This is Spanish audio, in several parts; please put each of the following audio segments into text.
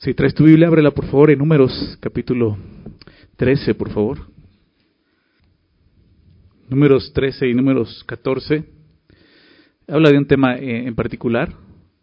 Si traes tu Biblia, ábrela por favor en Números capítulo 13, por favor. Números 13 y Números 14. Habla de un tema en particular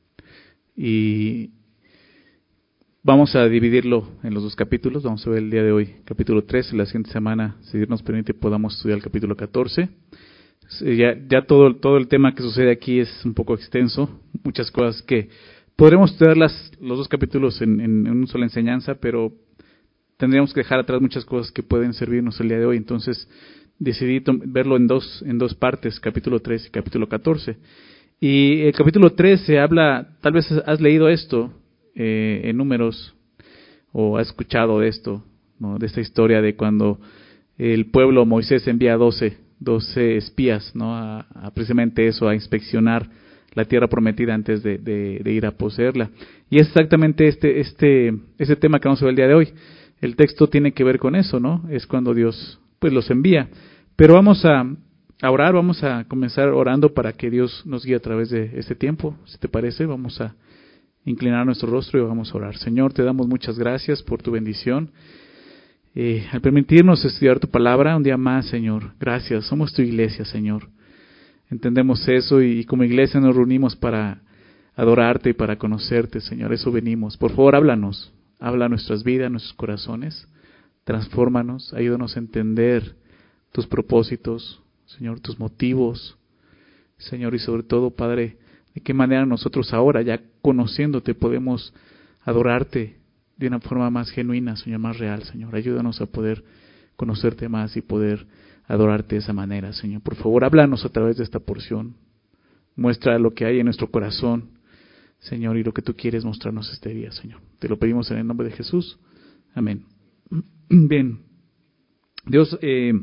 y vamos a dividirlo en los dos capítulos. Vamos a ver el día de hoy capítulo 13, la siguiente semana, si Dios nos permite, podamos estudiar el capítulo 14. Ya todo el tema que sucede aquí es un poco extenso, muchas cosas que podremos estudiar los dos capítulos en una sola enseñanza, pero tendríamos que dejar atrás muchas cosas que pueden servirnos el día de hoy. Entonces decidí verlo en dos partes, capítulo 13 y capítulo 14. Y el capítulo 13 habla, tal vez has leído esto en Números, o has escuchado de esto, ¿no? De esta historia de cuando el pueblo, Moisés envía 12 espías, ¿no? a precisamente eso, a inspeccionar la tierra prometida antes de ir a poseerla. Y es exactamente este tema que vamos a ver el día de hoy. El texto tiene que ver con eso, ¿no? Es cuando Dios pues los envía. Pero vamos a orar, vamos a comenzar orando para que Dios nos guíe a través de este tiempo. Si te parece, vamos a inclinar nuestro rostro y vamos a orar. Señor, te damos muchas gracias por tu bendición. Al permitirnos estudiar tu palabra un día más, Señor. Gracias, somos tu iglesia, Señor. Entendemos eso y como iglesia nos reunimos para adorarte y para conocerte, Señor. Eso venimos. Por favor, háblanos. Habla nuestras vidas, nuestros corazones. Transfórmanos, ayúdanos a entender tus propósitos, Señor, tus motivos, Señor, y sobre todo, Padre, de qué manera nosotros ahora, ya conociéndote, podemos adorarte de una forma más genuina, Señor, más real, Señor. Ayúdanos a poder conocerte más y poder adorarte de esa manera, Señor. Por favor, háblanos a través de esta porción. Muestra lo que hay en nuestro corazón, Señor, y lo que tú quieres mostrarnos este día, Señor. Te lo pedimos en el nombre de Jesús. Amén. Bien. Dios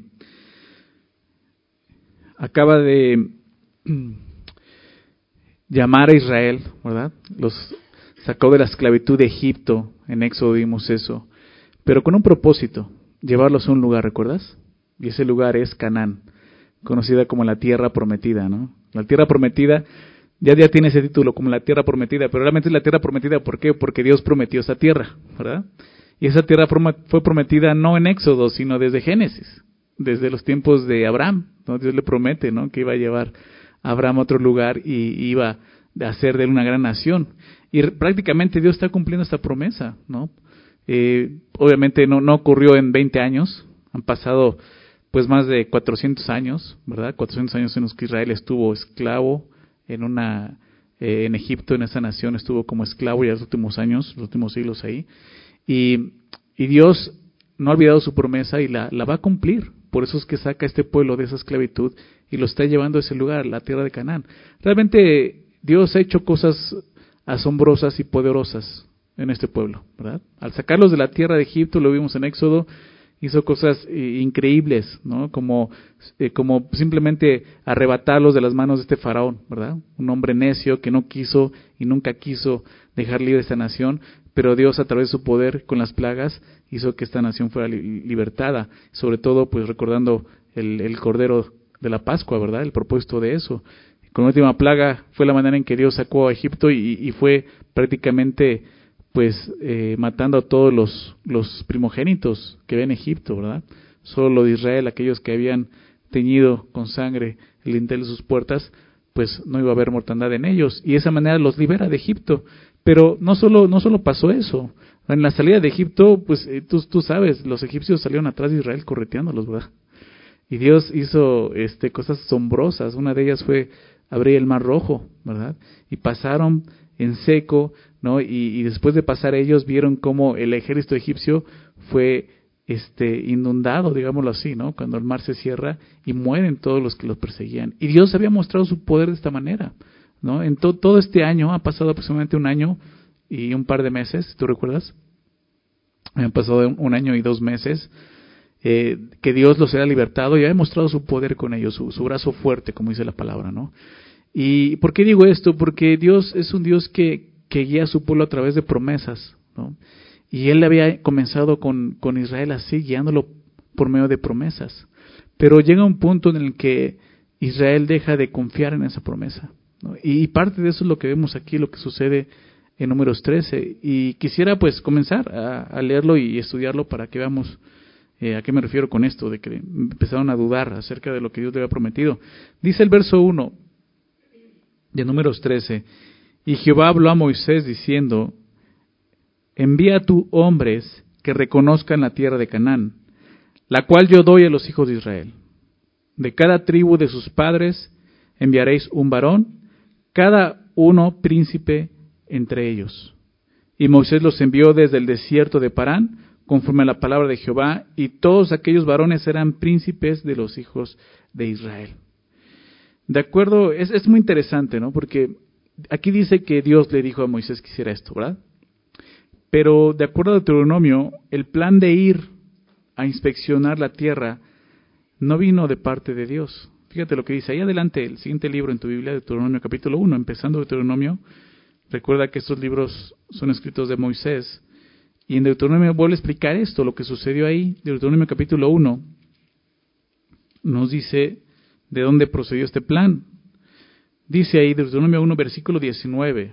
acaba de llamar a Israel, ¿verdad? Los sacó de la esclavitud de Egipto. En Éxodo vimos eso. Pero con un propósito, llevarlos a un lugar, ¿recuerdas? Y ese lugar es Canaán, conocida como la tierra prometida, ¿no? La tierra prometida, ya tiene ese título como la tierra prometida, pero realmente es la tierra prometida, ¿por qué? Porque Dios prometió esa tierra, ¿verdad? Y esa tierra fue prometida no en Éxodo, sino desde Génesis, desde los tiempos de Abraham, ¿no? Dios le promete, ¿no? Que iba a llevar a Abraham a otro lugar y iba a hacer de él una gran nación. Y prácticamente Dios está cumpliendo esta promesa, ¿no? Obviamente no ocurrió en 20 años, han pasado pues más de 400 años, ¿verdad? 400 años en los que Israel estuvo esclavo en Egipto, en esa nación estuvo como esclavo ya los últimos años, los últimos siglos ahí. Y Dios no ha olvidado su promesa y la va a cumplir. Por eso es que saca a este pueblo de esa esclavitud y lo está llevando a ese lugar, la tierra de Canaán. Realmente Dios ha hecho cosas asombrosas y poderosas en este pueblo, ¿verdad? Al sacarlos de la tierra de Egipto, lo vimos en Éxodo, hizo cosas increíbles, ¿no? Como simplemente arrebatarlos de las manos de este faraón, ¿verdad? Un hombre necio que no quiso y nunca quiso dejar libre esta nación, pero Dios a través de su poder con las plagas hizo que esta nación fuera libertada, sobre todo pues recordando el Cordero de la Pascua, ¿verdad? El propósito de eso. Con la última plaga fue la manera en que Dios sacó a Egipto y fue prácticamente pues matando a todos los primogénitos que había en Egipto, ¿verdad? Solo lo de Israel, aquellos que habían teñido con sangre el dintel de sus puertas, pues no iba a haber mortandad en ellos, y de esa manera los libera de Egipto. Pero no solo pasó eso. En la salida de Egipto, pues tú sabes, los egipcios salieron atrás de Israel correteándolos, ¿verdad? Y Dios hizo cosas asombrosas. Una de ellas fue abrir el Mar Rojo, ¿verdad? Y pasaron en seco, ¿no? Y después de pasar ellos vieron cómo el ejército egipcio fue inundado, digámoslo así, ¿no? Cuando el mar se cierra y mueren todos los que los perseguían. Y Dios había mostrado su poder de esta manera, ¿no? En todo este año, ha pasado aproximadamente un año y un par de meses, ¿tú recuerdas? Han pasado un año y 2 meses que Dios los haya libertado y ha demostrado su poder con ellos, su brazo fuerte, como dice la palabra, ¿no? ¿Y por qué digo esto? Porque Dios es un Dios que guía a su pueblo a través de promesas, ¿no? Y Él había comenzado con Israel así, guiándolo por medio de promesas. Pero llega un punto en el que Israel deja de confiar en esa promesa, ¿no? Y parte de eso es lo que vemos aquí, lo que sucede en Números 13. Y quisiera pues comenzar a leerlo y estudiarlo para que veamos a qué me refiero con esto, de que empezaron a dudar acerca de lo que Dios le había prometido. Dice el verso 1 de Números 13, y Jehová habló a Moisés diciendo, envía tú hombres que reconozcan la tierra de Canaán, la cual yo doy a los hijos de Israel. De cada tribu de sus padres enviaréis un varón, cada uno príncipe entre ellos. Y Moisés los envió desde el desierto de Parán, conforme a la palabra de Jehová, y todos aquellos varones eran príncipes de los hijos de Israel. De acuerdo, es muy interesante, ¿no? Porque aquí dice que Dios le dijo a Moisés que hiciera esto, ¿verdad? Pero de acuerdo a Deuteronomio, el plan de ir a inspeccionar la tierra no vino de parte de Dios. Fíjate lo que dice ahí adelante, el siguiente libro en tu Biblia, Deuteronomio capítulo 1, empezando Deuteronomio. Recuerda que estos libros son escritos de Moisés. Y en Deuteronomio vuelve a explicar esto, lo que sucedió ahí. Deuteronomio capítulo 1 nos dice de dónde procedió este plan. Dice ahí, Deuteronomio 1, versículo 19.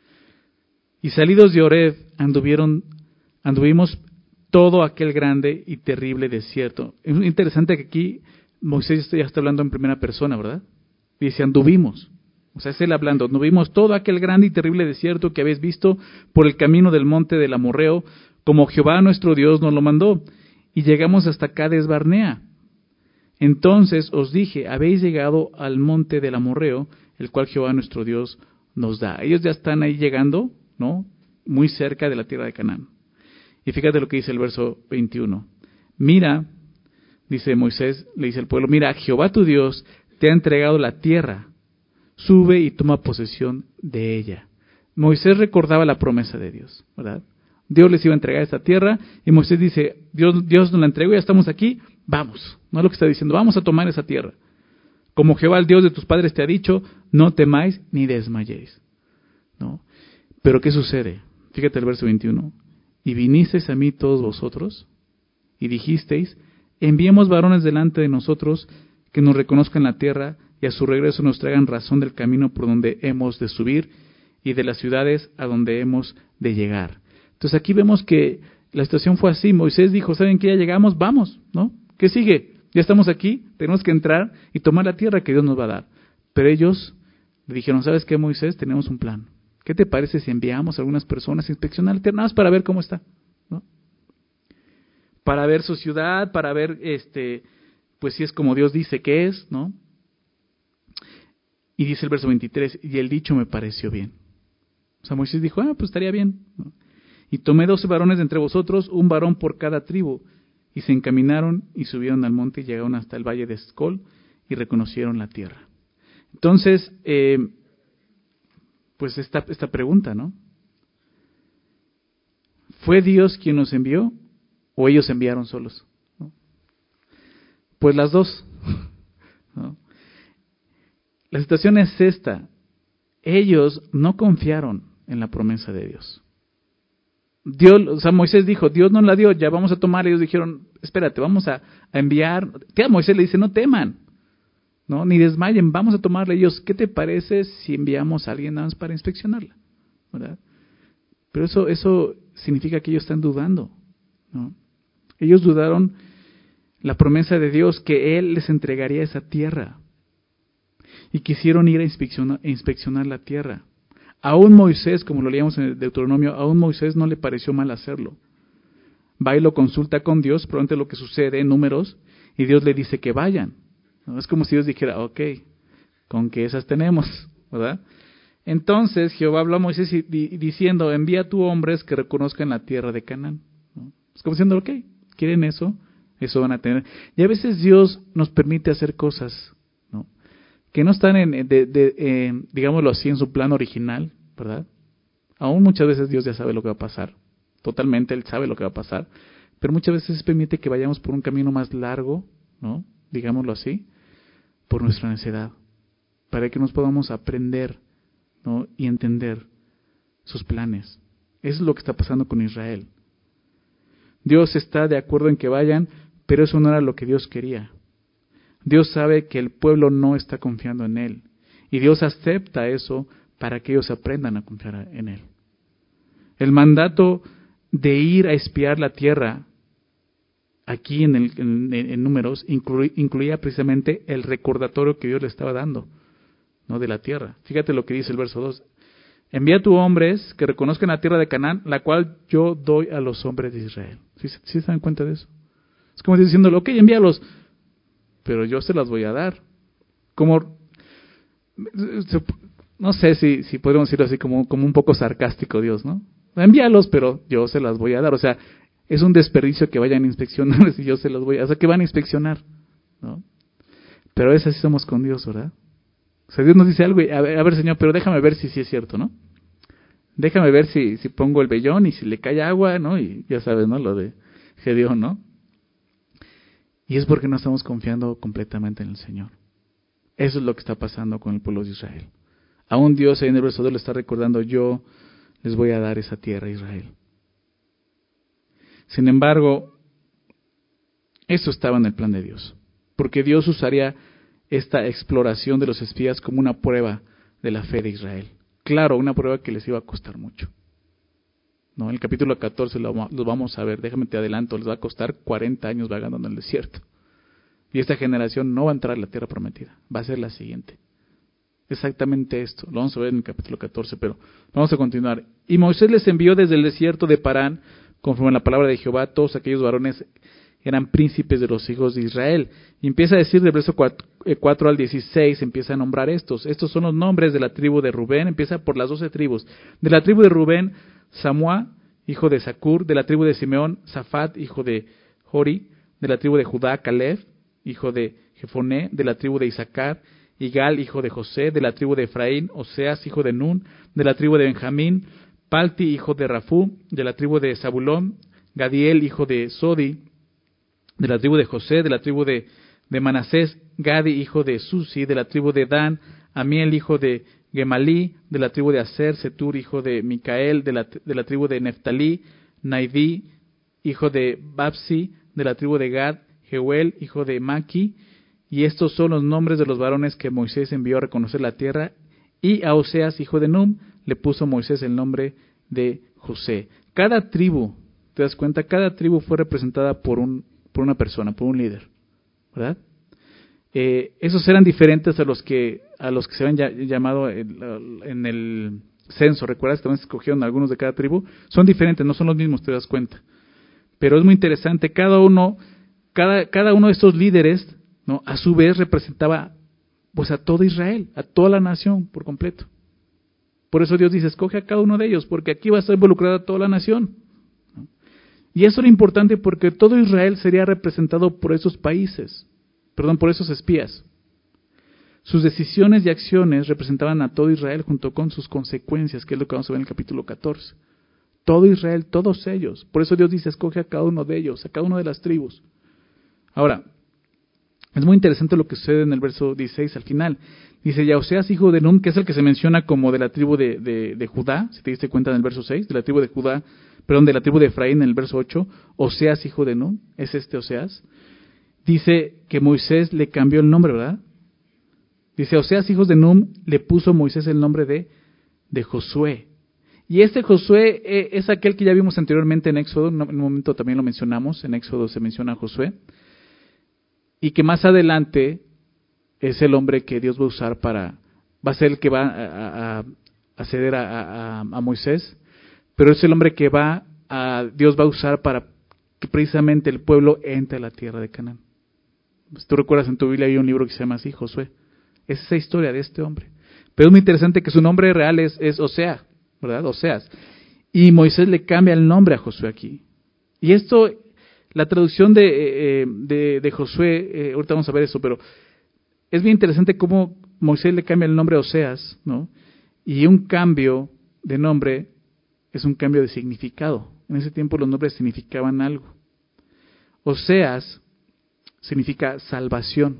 Y salidos de Horeb anduvimos todo aquel grande y terrible desierto. Es interesante que aquí Moisés ya está hablando en primera persona, ¿verdad? Dice, anduvimos. O sea, es él hablando. Anduvimos todo aquel grande y terrible desierto que habéis visto por el camino del monte del Amorreo, como Jehová nuestro Dios nos lo mandó. Y llegamos hasta Cades Barnea. Entonces os dije, habéis llegado al monte del Amorreo, el cual Jehová nuestro Dios nos da. Ellos ya están ahí llegando, ¿no? Muy cerca de la tierra de Canaán. Y fíjate lo que dice el verso 21. Mira, dice Moisés, le dice al pueblo, mira, Jehová tu Dios te ha entregado la tierra. Sube y toma posesión de ella. Moisés recordaba la promesa de Dios, ¿verdad? Dios les iba a entregar esta tierra y Moisés dice, Dios nos la entregó, ya estamos aquí, vamos. No es lo que está diciendo, vamos a tomar esa tierra. Como Jehová, el Dios de tus padres, te ha dicho, no temáis ni desmayéis. ¿No? Pero ¿qué sucede? Fíjate el verso 21. Y vinisteis a mí todos vosotros y dijisteis, enviemos varones delante de nosotros que nos reconozcan la tierra y a su regreso nos traigan razón del camino por donde hemos de subir y de las ciudades a donde hemos de llegar. Entonces aquí vemos que la situación fue así. Moisés dijo, ¿saben qué? Ya llegamos, vamos, ¿no? ¿Qué sigue? Ya estamos aquí, tenemos que entrar y tomar la tierra que Dios nos va a dar. Pero ellos le dijeron, ¿sabes qué, Moisés? Tenemos un plan. ¿Qué te parece si enviamos a algunas personas a inspeccionar la tierra? Nada más para ver cómo está, ¿no? Para ver su ciudad, para ver, pues si es como Dios dice que es, ¿no? Y dice el verso 23, y el dicho me pareció bien. O sea, Moisés dijo, pues estaría bien, ¿no? Y tomé 12 varones de entre vosotros, un varón por cada tribu. Y se encaminaron y subieron al monte y llegaron hasta el valle de Escol y reconocieron la tierra. Entonces, pues esta pregunta, ¿no? ¿Fue Dios quien nos envió o ellos enviaron solos? ¿No? Pues las dos, ¿no? La situación es esta. Ellos no confiaron en la promesa de Dios. Moisés dijo, Dios nos la dio, ya vamos a tomar. Ellos dijeron, espérate, vamos a enviar. ¿Qué? Moisés le dice, no teman, ¿no? Ni desmayen, vamos a tomarla. Ellos, ¿qué te parece si enviamos a alguien nada más para inspeccionarla? ¿Verdad? Pero eso significa que ellos están dudando, ¿no? Ellos dudaron la promesa de Dios, que Él les entregaría esa tierra. Y quisieron ir a inspeccionar la tierra. Aún Moisés, como lo leíamos en el Deuteronomio, aún Moisés no le pareció mal hacerlo. Va y lo consulta con Dios, probablemente lo que sucede en Números, y Dios le dice que vayan. ¿No? Es como si Dios dijera, ok, con que esas tenemos, ¿verdad? Entonces Jehová habló a Moisés diciendo, envía tú hombres que reconozcan la tierra de Canaán. ¿No? Es como diciendo, ok, ¿quieren eso? Eso van a tener. Y a veces Dios nos permite hacer cosas, ¿no?, que no están digámoslo así, en su plan original, ¿verdad? Aún muchas veces Dios ya sabe lo que va a pasar. Totalmente Él sabe lo que va a pasar. Pero muchas veces permite que vayamos por un camino más largo, ¿no?, digámoslo así, por nuestra necedad, para que nos podamos aprender, ¿no?, y entender sus planes. Eso es lo que está pasando con Israel. Dios está de acuerdo en que vayan, pero eso no era lo que Dios quería. Dios sabe que el pueblo no está confiando en Él. Y Dios acepta eso para que ellos aprendan a confiar en Él. El mandato de ir a espiar la tierra, aquí en Números, incluía precisamente el recordatorio que Dios le estaba dando, ¿no? De la tierra. Fíjate lo que dice el verso 2. Envía a tus hombres que reconozcan la tierra de Canaán, la cual yo doy a los hombres de Israel. ¿Sí se dan cuenta de eso? Es como diciéndole, ok, envíalos, pero yo se las voy a dar. Como, no sé si podemos decirlo así, como un poco sarcástico Dios, ¿no? Envíalos, pero yo se las voy a dar. O sea, es un desperdicio que vayan a inspeccionar si yo se los voy a... O sea, que van a inspeccionar, ¿no? Pero es así somos con Dios, ¿verdad? O sea, Dios nos dice algo y, a ver, Señor, pero déjame ver si sí es cierto, ¿no? Déjame ver si pongo el vellón y si le cae agua, ¿no? Y ya sabes, ¿no? Lo de Gedeón, ¿no? Y es porque no estamos confiando completamente en el Señor. Eso es lo que está pasando con el pueblo de Israel. Aún Dios ahí en el verso 2 le está recordando, yo les voy a dar esa tierra a Israel. Sin embargo, eso estaba en el plan de Dios, porque Dios usaría esta exploración de los espías como una prueba de la fe de Israel. Claro, una prueba que les iba a costar mucho. No, en el capítulo 14 lo vamos a ver, déjame te adelanto, les va a costar 40 años vagando en el desierto. Y esta generación no va a entrar a la tierra prometida, va a ser la siguiente. Exactamente esto, lo vamos a ver en el capítulo 14, pero vamos a continuar. Y Moisés les envió desde el desierto de Parán, conforme a la palabra de Jehová, todos aquellos varones eran príncipes de los hijos de Israel. Y empieza a decir del verso 4 al 16, empieza a nombrar estos. Estos son los nombres de la tribu de Rubén, empieza por las 12 tribus. De la tribu de Rubén, Samúa, hijo de Zacur; de la tribu de Simeón, Zafat, hijo de Jori; de la tribu de Judá, Caleb, hijo de Jefoné; de la tribu de Isaacar, Igal, hijo de José; de la tribu de Efraín, Oseas, hijo de Nun; de la tribu de Benjamín, Palti, hijo de Rafú; de la tribu de Zabulón, Gadiel, hijo de Sodi; de la tribu de José; de la tribu de Manasés, Gadi, hijo de Susi; de la tribu de Dan, Amiel, hijo de Gemalí; de la tribu de Aser, Setur, hijo de Micael; de la tribu de Neftalí, Naidí, hijo de Babsi; de la tribu de Gad, Jeuel, hijo de Maki. Y estos son los nombres de los varones que Moisés envió a reconocer la tierra. Y a Oseas, hijo de Num, le puso Moisés el nombre de José. Cada tribu, ¿te das cuenta? Cada tribu fue representada por una persona, por un líder, ¿verdad? Esos eran diferentes a los que se habían llamado en el censo. ¿Recuerdas? También se escogieron algunos de cada tribu. Son diferentes, no son los mismos, te das cuenta. Pero es muy interesante. Cada uno de estos líderes, ¿no? A su vez representaba pues a todo Israel, a toda la nación por completo. Por eso Dios dice, escoge a cada uno de ellos, porque aquí va a estar involucrada toda la nación, ¿no? Y eso era importante porque todo Israel sería representado por esos por esos espías. Sus decisiones y acciones representaban a todo Israel junto con sus consecuencias, que es lo que vamos a ver en el capítulo 14. Todo Israel, todos ellos. Por eso Dios dice, escoge a cada uno de ellos, a cada una de las tribus. Ahora, es muy interesante lo que sucede en el verso 16 al final. Dice, ya Oseas, hijo de Nun, que es el que se menciona como de la tribu de Judá, si te diste cuenta en el verso 6, de la tribu de Efraín en el verso 8, Oseas, hijo de Nun, es este Oseas. Dice que Moisés le cambió el nombre, ¿verdad? Dice, Oseas, hijos de Nun, le puso Moisés el nombre de Josué. Y este Josué es aquel que ya vimos anteriormente en Éxodo, en un momento también lo mencionamos, en Éxodo se menciona a Josué, y que más adelante es el hombre que Dios va a usar va a ser el que va a ceder a Moisés, pero es el hombre que Dios va a usar para que precisamente el pueblo entre a la tierra de Canaán. Si tú recuerdas, en tu Biblia hay un libro que se llama así, Josué. Es esa historia de este hombre. Pero es muy interesante que su nombre real es Osea, ¿verdad? Oseas. Y Moisés le cambia el nombre a Josué aquí. Y esto, la traducción de Josué, ahorita vamos a ver eso, pero es bien interesante cómo Moisés le cambia el nombre a Oseas, ¿no? Y un cambio de nombre es un cambio de significado. En ese tiempo los nombres significaban algo. Oseas significa salvación.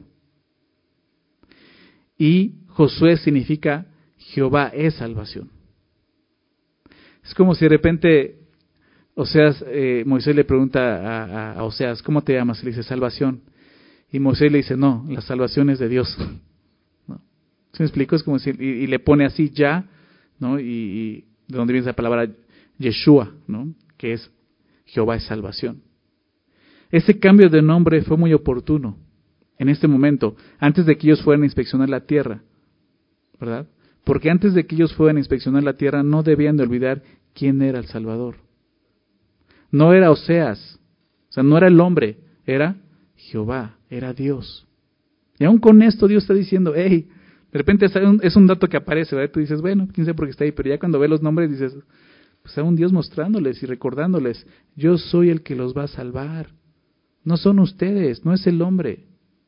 Y Josué significa Jehová es salvación. Es como si de repente Moisés le pregunta a Oseas, ¿cómo te llamas? Y le dice, salvación. Y Moisés le dice, no, la salvación es de Dios. ¿No? ¿Sí me explico? Es como si, y le pone así ya, ¿no? Y de dónde viene esa palabra Yeshua, ¿no? Que es Jehová es salvación. Ese cambio de nombre fue muy oportuno en este momento, antes de que ellos fueran a inspeccionar la tierra, ¿verdad? Porque antes de que ellos fueran a inspeccionar la tierra, no debían de olvidar quién era el Salvador. No era Oseas, o sea, no era el hombre, era Jehová, era Dios. Y aún con esto Dios está diciendo, hey, de repente es un dato que aparece, ¿verdad? Tú dices, bueno, quién sabe por qué está ahí, pero ya cuando ves los nombres dices, pues a un Dios mostrándoles y recordándoles, yo soy el que los va a salvar. No son ustedes, no es el hombre.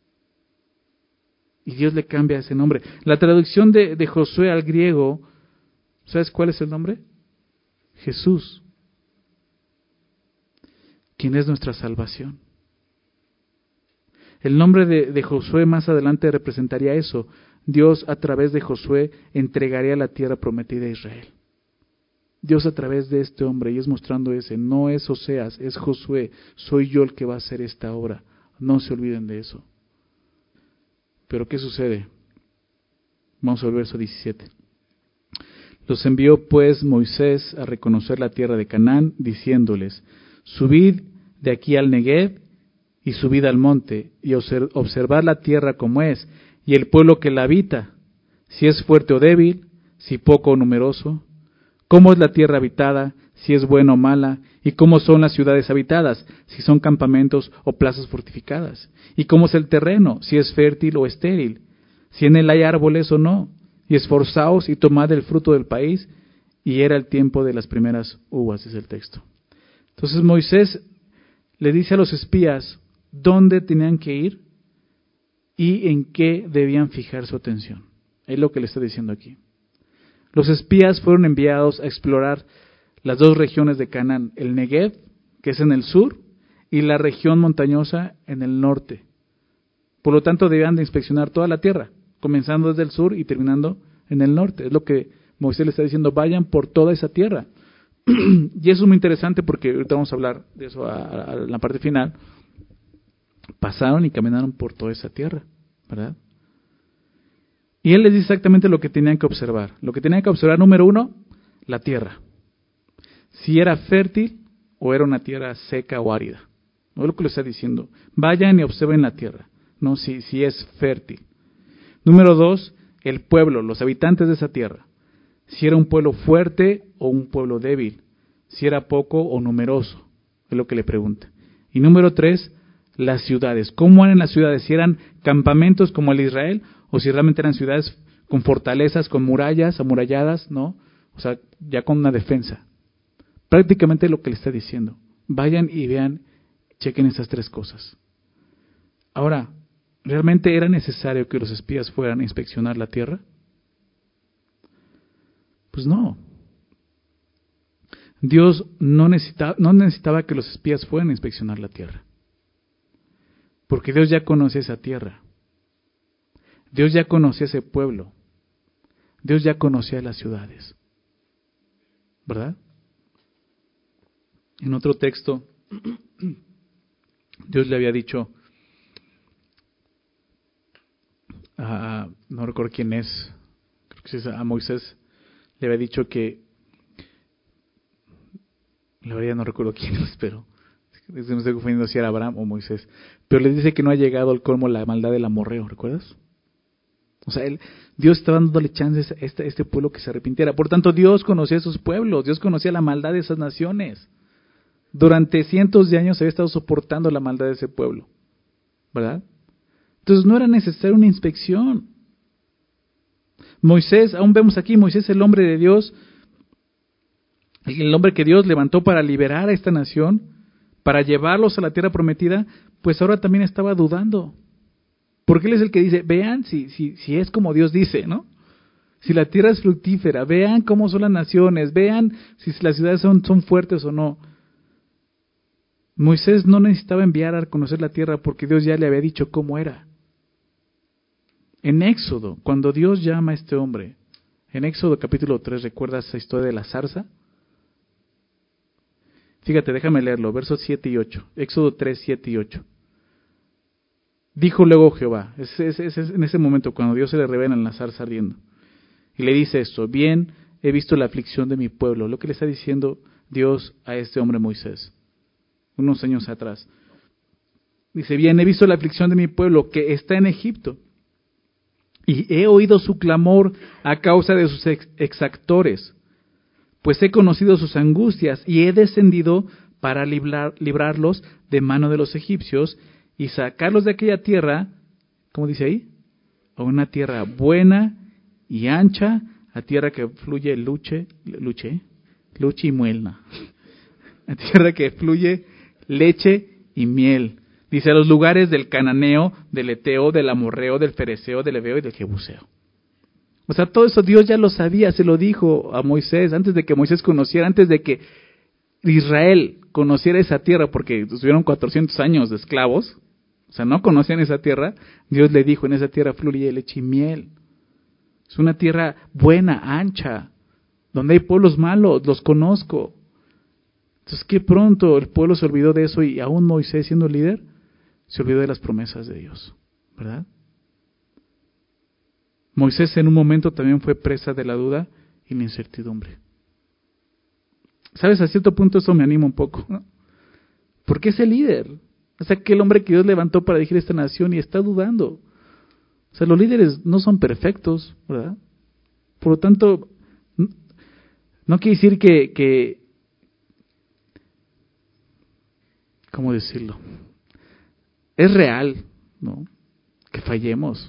Y Dios le cambia ese nombre. La traducción de Josué al griego, ¿sabes cuál es el nombre? Jesús, quien es nuestra salvación. El nombre de Josué más adelante representaría eso. Dios a través de Josué entregaría la tierra prometida a Israel. Dios a través de este hombre, y es mostrando ese, no es Oseas, es Josué, soy yo el que va a hacer esta obra. No se olviden de eso. Pero ¿qué sucede? Vamos al verso 17. Los envió pues Moisés a reconocer la tierra de Canaán, diciéndoles, subid de aquí al Negev y subid al monte, y observad la tierra como es, y el pueblo que la habita, si es fuerte o débil, si poco o numeroso, cómo es la tierra habitada, si es buena o mala, y cómo son las ciudades habitadas, si son campamentos o plazas fortificadas, y cómo es el terreno, si es fértil o estéril, si en él hay árboles o no, y esforzaos y tomad el fruto del país, y era el tiempo de las primeras uvas, es el texto. Entonces Moisés le dice a los espías dónde tenían que ir y en qué debían fijar su atención. Es lo que le está diciendo aquí. Los espías fueron enviados a explorar las dos regiones de Canaán, el Negev, que es en el sur, y la región montañosa en el norte. Por lo tanto, debían de inspeccionar toda la tierra, comenzando desde el sur y terminando en el norte. Es lo que Moisés le está diciendo, vayan por toda esa tierra. Y eso es muy interesante porque ahorita vamos a hablar de eso a la parte final. Pasaron y caminaron por toda esa tierra, ¿verdad? Y él les dice exactamente lo que tenían que observar. Lo que tenían que observar, número 1, la tierra. Si era fértil o era una tierra seca o árida. No es lo que le está diciendo. Vayan y observen la tierra, ¿no? Si es fértil. Número 2, el pueblo, los habitantes de esa tierra. Si era un pueblo fuerte o un pueblo débil. Si era poco o numeroso. Es lo que le pregunta. Y número 3, las ciudades. ¿Cómo eran las ciudades? Si eran campamentos como el de Israel o si realmente eran ciudades con fortalezas, con murallas, amuralladas, ¿no? O sea, ya con una defensa. Prácticamente lo que le está diciendo. Vayan y vean, chequen esas 3 cosas. Ahora, ¿realmente era necesario que los espías fueran a inspeccionar la tierra? Pues no. Dios no necesitaba que los espías fueran a inspeccionar la tierra. Porque Dios ya conocía esa tierra. Dios ya conocía ese pueblo. Dios ya conocía las ciudades. ¿Verdad? En otro texto, Dios le había dicho, no recuerdo quién es, creo que es a Moisés, le había dicho que, la verdad no recuerdo quién es, pero me estoy confundiendo si era Abraham o Moisés, pero le dice que no ha llegado al colmo la maldad del amorreo, ¿recuerdas? O sea, Dios estaba dándole chances a este pueblo que se arrepintiera. Por tanto, Dios conocía a esos pueblos, Dios conocía la maldad de esas naciones. Durante cientos de años había estado soportando la maldad de ese pueblo, ¿verdad? Entonces no era necesaria una inspección. Moisés, aún vemos aquí, Moisés, el hombre de Dios, el hombre que Dios levantó para liberar a esta nación, para llevarlos a la tierra prometida, pues ahora también estaba dudando. Porque él es el que dice, vean si es como Dios dice, ¿no? Si la tierra es fructífera, vean cómo son las naciones, vean si las ciudades son fuertes o no. Moisés no necesitaba enviar a conocer la tierra porque Dios ya le había dicho cómo era. En Éxodo, cuando Dios llama a este hombre, en Éxodo capítulo 3, ¿recuerdas esa historia de la zarza? Fíjate, déjame leerlo, versos 7 y 8. Éxodo 3, 7 y 8. Dijo luego Jehová, es en ese momento cuando Dios se le revela en la zarza ardiendo. Y le dice esto, bien he visto la aflicción de mi pueblo. Lo que le está diciendo, Dios a este hombre Moisés, unos años atrás. Dice, bien, he visto la aflicción de mi pueblo que está en Egipto, y he oído su clamor a causa de sus exactores, pues he conocido sus angustias, y he descendido para librarlos de mano de los egipcios, y sacarlos de aquella tierra, ¿cómo dice ahí? A una tierra buena y ancha, a tierra que fluye leche y miel, a tierra que fluye leche y miel. Dice, a los lugares del cananeo, del eteo, del amorreo, del fereceo, del heveo y del jebuseo. O sea, todo eso Dios ya lo sabía, se lo dijo a Moisés, antes de que Moisés conociera, antes de que Israel conociera esa tierra, porque estuvieron 400 años de esclavos, o sea, no conocían esa tierra. Dios le dijo, en esa tierra fluye leche y miel. Es una tierra buena, ancha, donde hay pueblos malos, los conozco. Entonces, qué pronto el pueblo se olvidó de eso, y aún Moisés, siendo líder, se olvidó de las promesas de Dios, ¿verdad? Moisés en un momento también fue presa de la duda y la incertidumbre. ¿Sabes? A cierto punto eso me anima un poco, ¿no? Porque es el líder. Es aquel hombre que Dios levantó para dirigir esta nación y está dudando. O sea, los líderes no son perfectos, ¿verdad? Por lo tanto, no quiere decir que ¿cómo decirlo? Es real, ¿no? Que fallemos.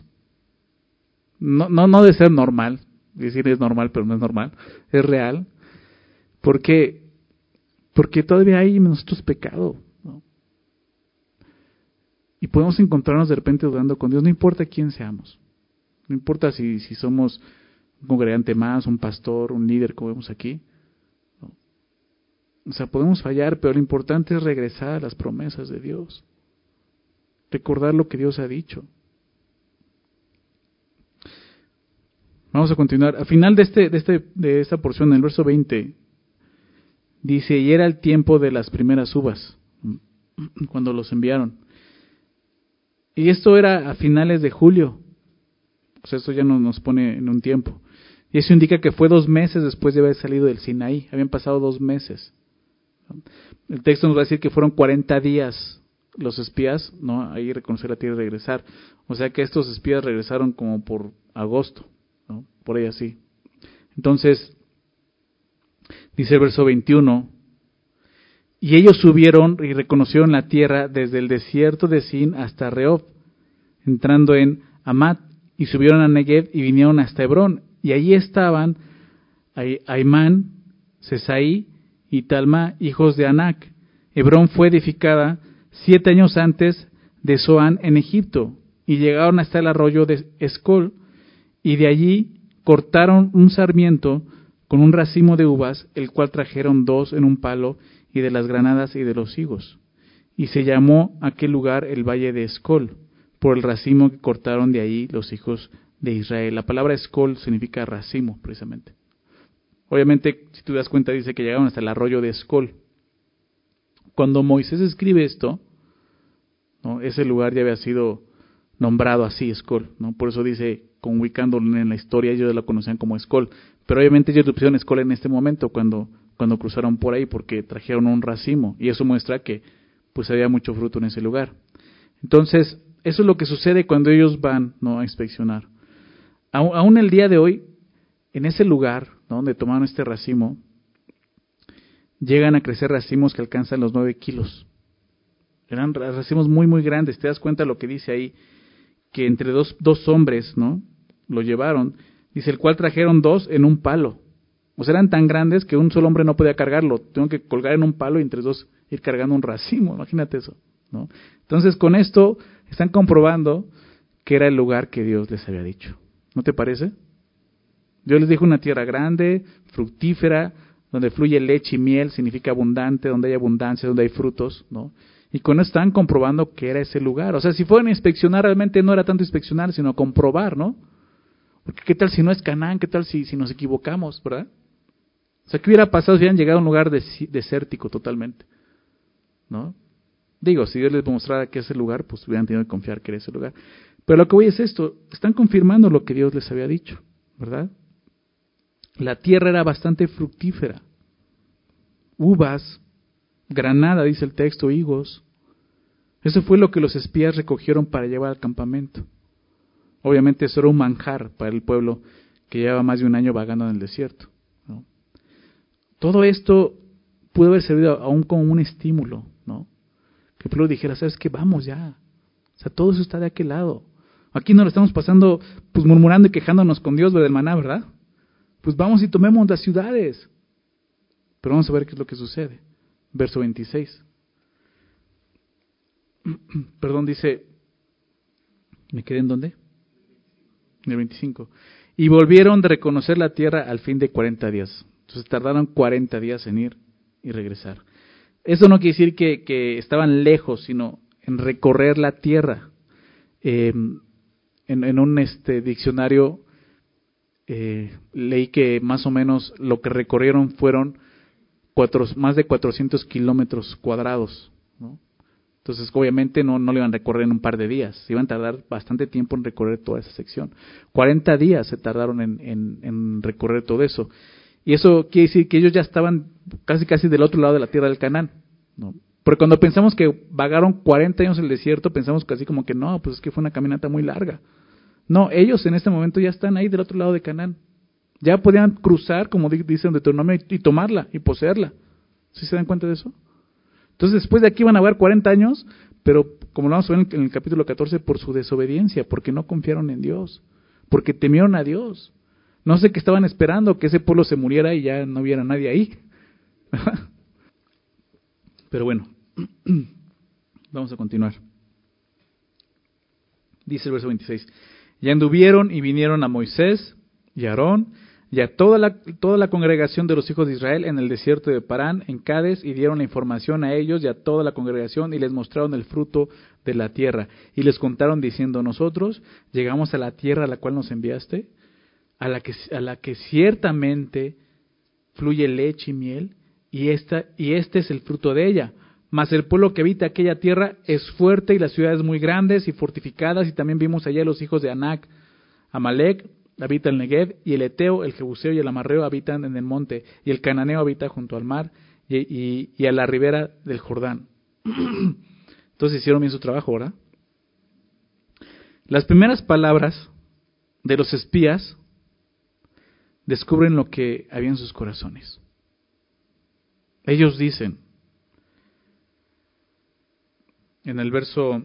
No de ser normal. Decir es normal, pero no es normal. Es real. Porque todavía hay en nosotros pecado, ¿no? Y podemos encontrarnos de repente dudando con Dios, no importa quién seamos. No importa si somos un congregante más, un pastor, un líder, como vemos aquí, ¿no? O sea, podemos fallar, pero lo importante es regresar a las promesas de Dios. Recordar lo que Dios ha dicho. Vamos a continuar. Al final de esta porción, en el verso 20, dice, y era el tiempo de las primeras uvas, cuando los enviaron. Y esto era a finales de julio. O sea, esto ya nos pone en un tiempo. Y eso indica que fue 2 meses después de haber salido del Sinaí. Habían pasado 2 meses. El texto nos va a decir que fueron 40 días los espías, ¿no? Ahí reconocer la tierra y regresar. O sea que estos espías regresaron como por agosto, ¿no? Por ahí así. Entonces, dice el verso 21, y ellos subieron y reconocieron la tierra desde el desierto de Sin hasta Rehob, entrando en Amat, y subieron a Negev y vinieron hasta Hebrón, y allí estaban Aimán, Sesaí y Talmá, hijos de Anac. Hebrón fue edificada 7 años antes de Zoán en Egipto, y llegaron hasta el arroyo de Escol, y de allí cortaron un sarmiento con un racimo de uvas, el cual trajeron 2 en un palo, y de las granadas y de los higos. Y se llamó aquel lugar el Valle de Escol, por el racimo que cortaron de ahí los hijos de Israel. La palabra Escol significa racimo, precisamente. Obviamente, si tú te das cuenta, dice que llegaron hasta el arroyo de Escol. Cuando Moisés escribe esto, ¿no? Ese lugar ya había sido nombrado así, Escol, ¿no? Por eso dice, como ubicándolo en la historia, ellos lo conocían como Escol. Pero obviamente ellos le pusieron Escol en este momento, cuando cruzaron por ahí, porque trajeron un racimo. Y eso muestra que pues había mucho fruto en ese lugar. Entonces, eso es lo que sucede cuando ellos van, ¿no?, a inspeccionar. Aún el día de hoy, en ese lugar, ¿no?, donde tomaron este racimo, llegan a crecer racimos que alcanzan los 9 kilos. Eran racimos muy, muy grandes. Te das cuenta lo que dice ahí, que entre dos hombres, ¿no?, lo llevaron. Dice, el cual trajeron 2 en un palo. O sea, eran tan grandes que un solo hombre no podía cargarlo. Tengo que colgar en un palo y entre 2 ir cargando un racimo. Imagínate eso, ¿no? Entonces, con esto están comprobando que era el lugar que Dios les había dicho. ¿No te parece? Dios les dijo una tierra grande, fructífera, donde fluye leche y miel, significa abundante, donde hay abundancia, donde hay frutos, ¿no? Y con eso están comprobando que era ese lugar. O sea, si fueron a inspeccionar, realmente no era tanto inspeccionar, sino comprobar, ¿no? Porque ¿qué tal si no es Canaán? ¿Qué tal si nos equivocamos, verdad? O sea, ¿qué hubiera pasado si hubieran llegado a un lugar desértico totalmente? ¿No? Digo, si Dios les mostrara que ese lugar, pues hubieran tenido que confiar que era ese lugar. Pero lo que voy es esto, están confirmando lo que Dios les había dicho, ¿verdad? La tierra era bastante fructífera. uvas, granada, dice el texto, higos. Eso fue lo que los espías recogieron para llevar al campamento. Obviamente eso era un manjar para el pueblo que llevaba más de un año vagando en el desierto, ¿no? Todo esto pudo haber servido aún como un estímulo, ¿no? Que el pueblo dijera, ¿sabes qué? Vamos ya. O sea, todo eso está de aquel lado. Aquí no lo estamos pasando pues murmurando y quejándonos con Dios del maná, ¿verdad? Pues vamos y tomemos las ciudades. Pero vamos a ver qué es lo que sucede. Verso 26. Perdón, dice, ¿me quedé en dónde? En el 25. Y volvieron de reconocer la tierra al fin de 40 días. Entonces tardaron 40 días en ir y regresar. Eso no quiere decir que estaban lejos, sino en recorrer la tierra. En un diccionario leí que más o menos lo que recorrieron fueron más de 400 kilómetros cuadrados, ¿no? Entonces, obviamente no lo iban a recorrer en un par de días, iban a tardar bastante tiempo en recorrer toda esa sección. 40 días se tardaron en recorrer todo eso. Y eso quiere decir que ellos ya estaban casi del otro lado de la tierra del Canaán, ¿no? Porque cuando pensamos que vagaron 40 años en el desierto, pensamos casi como que no, pues es que fue una caminata muy larga. No, ellos en este momento ya están ahí del otro lado de Canaán. Ya podían cruzar, como dice en Deuteronomio, y tomarla y poseerla. ¿Sí se dan cuenta de eso? Entonces después de aquí van a haber 40 años, pero como lo vamos a ver en el capítulo 14, por su desobediencia, porque no confiaron en Dios, porque temieron a Dios. No sé qué estaban esperando, que ese pueblo se muriera y ya no hubiera nadie ahí. Pero bueno, vamos a continuar. Dice el verso 26. Y anduvieron y vinieron a Moisés y a Aarón y a toda la congregación de los hijos de Israel en el desierto de Parán, en Cades, y dieron la información a ellos y a toda la congregación, y les mostraron el fruto de la tierra. Y les contaron diciendo, nosotros llegamos a la tierra a la cual nos enviaste, a la que ciertamente fluye leche y miel, y este es el fruto de ella. Mas el pueblo que habita aquella tierra es fuerte, y las ciudades muy grandes y fortificadas, y también vimos allá los hijos de Anac. Amalek habita el Negev, y el Eteo, el Jebuseo y el Amarreo habitan en el monte, y el Cananeo habita junto al mar y a la ribera del Jordán. Entonces hicieron bien su trabajo, ¿verdad? Las primeras palabras de los espías descubren lo que había en sus corazones. Ellos dicen, en el verso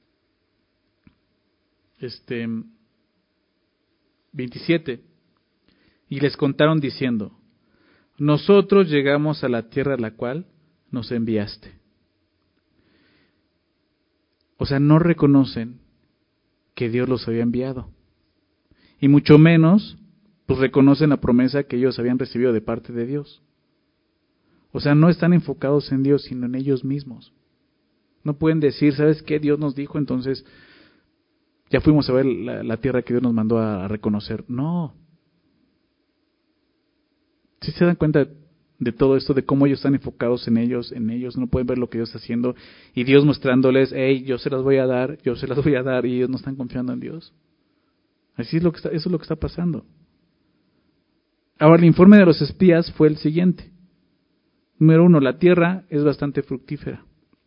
27, y les contaron diciendo, nosotros llegamos a la tierra a la cual nos enviaste. O sea, no reconocen que Dios los había enviado, y mucho menos pues reconocen la promesa que ellos habían recibido de parte de Dios. O sea, no están enfocados en Dios, sino en ellos mismos. No pueden decir, ¿sabes qué? Dios nos dijo, entonces ya fuimos a ver la tierra que Dios nos mandó a reconocer. No. Si se dan cuenta de todo esto, de cómo ellos están enfocados en ellos, no pueden ver lo que Dios está haciendo, y Dios mostrándoles, hey, yo se las voy a dar, y ellos no están confiando en Dios. Así es eso es lo que está pasando. Ahora, el informe de los espías fue el siguiente. Número 1, la tierra es bastante fructífera.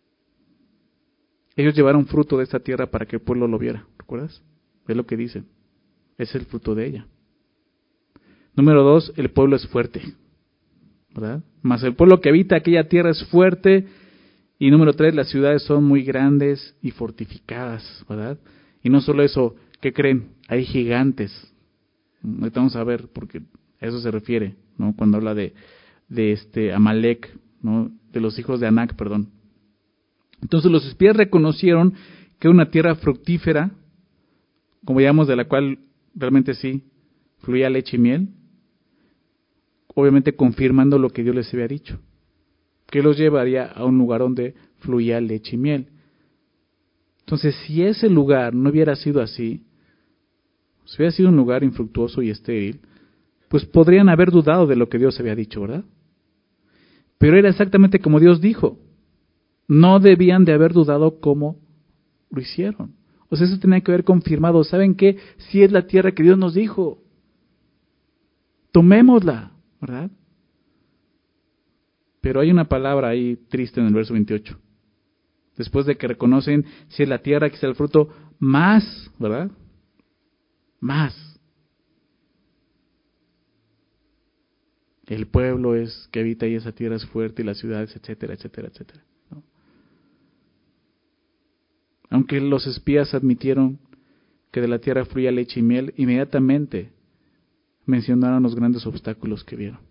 Ellos llevaron fruto de esta tierra para que el pueblo lo viera, ¿recuerdas? Es lo que dicen, es el fruto de ella. Número 2, el pueblo es fuerte, ¿verdad? Mas el pueblo que habita aquella tierra es fuerte. Y número 3, las ciudades son muy grandes y fortificadas, ¿verdad? Y no solo eso, ¿qué creen? Hay gigantes. Ahorita vamos a ver, porque a eso se refiere, ¿no? Cuando habla de Amalek, ¿no? De los hijos de Anac, perdón. Entonces los espías reconocieron que era una tierra fructífera, como llamamos, de la cual realmente sí fluía leche y miel, obviamente confirmando lo que Dios les había dicho, que los llevaría a un lugar donde fluía leche y miel. Entonces, si ese lugar no hubiera sido así, si hubiera sido un lugar infructuoso y estéril, pues podrían haber dudado de lo que Dios había dicho, ¿verdad? Pero era exactamente como Dios dijo. No debían de haber dudado como lo hicieron. O sea, eso tenía que haber confirmado. ¿Saben qué? Si es la tierra que Dios nos dijo, tomémosla, ¿verdad? Pero hay una palabra ahí triste en el verso 28. Después de que reconocen si es la tierra, que sea el fruto, más, ¿verdad? Más. El pueblo es que habita ahí esa tierra es fuerte y las ciudades, etcétera, etcétera, etcétera, ¿no? Aunque los espías admitieron que de la tierra fluía leche y miel, inmediatamente mencionaron los grandes obstáculos que vieron.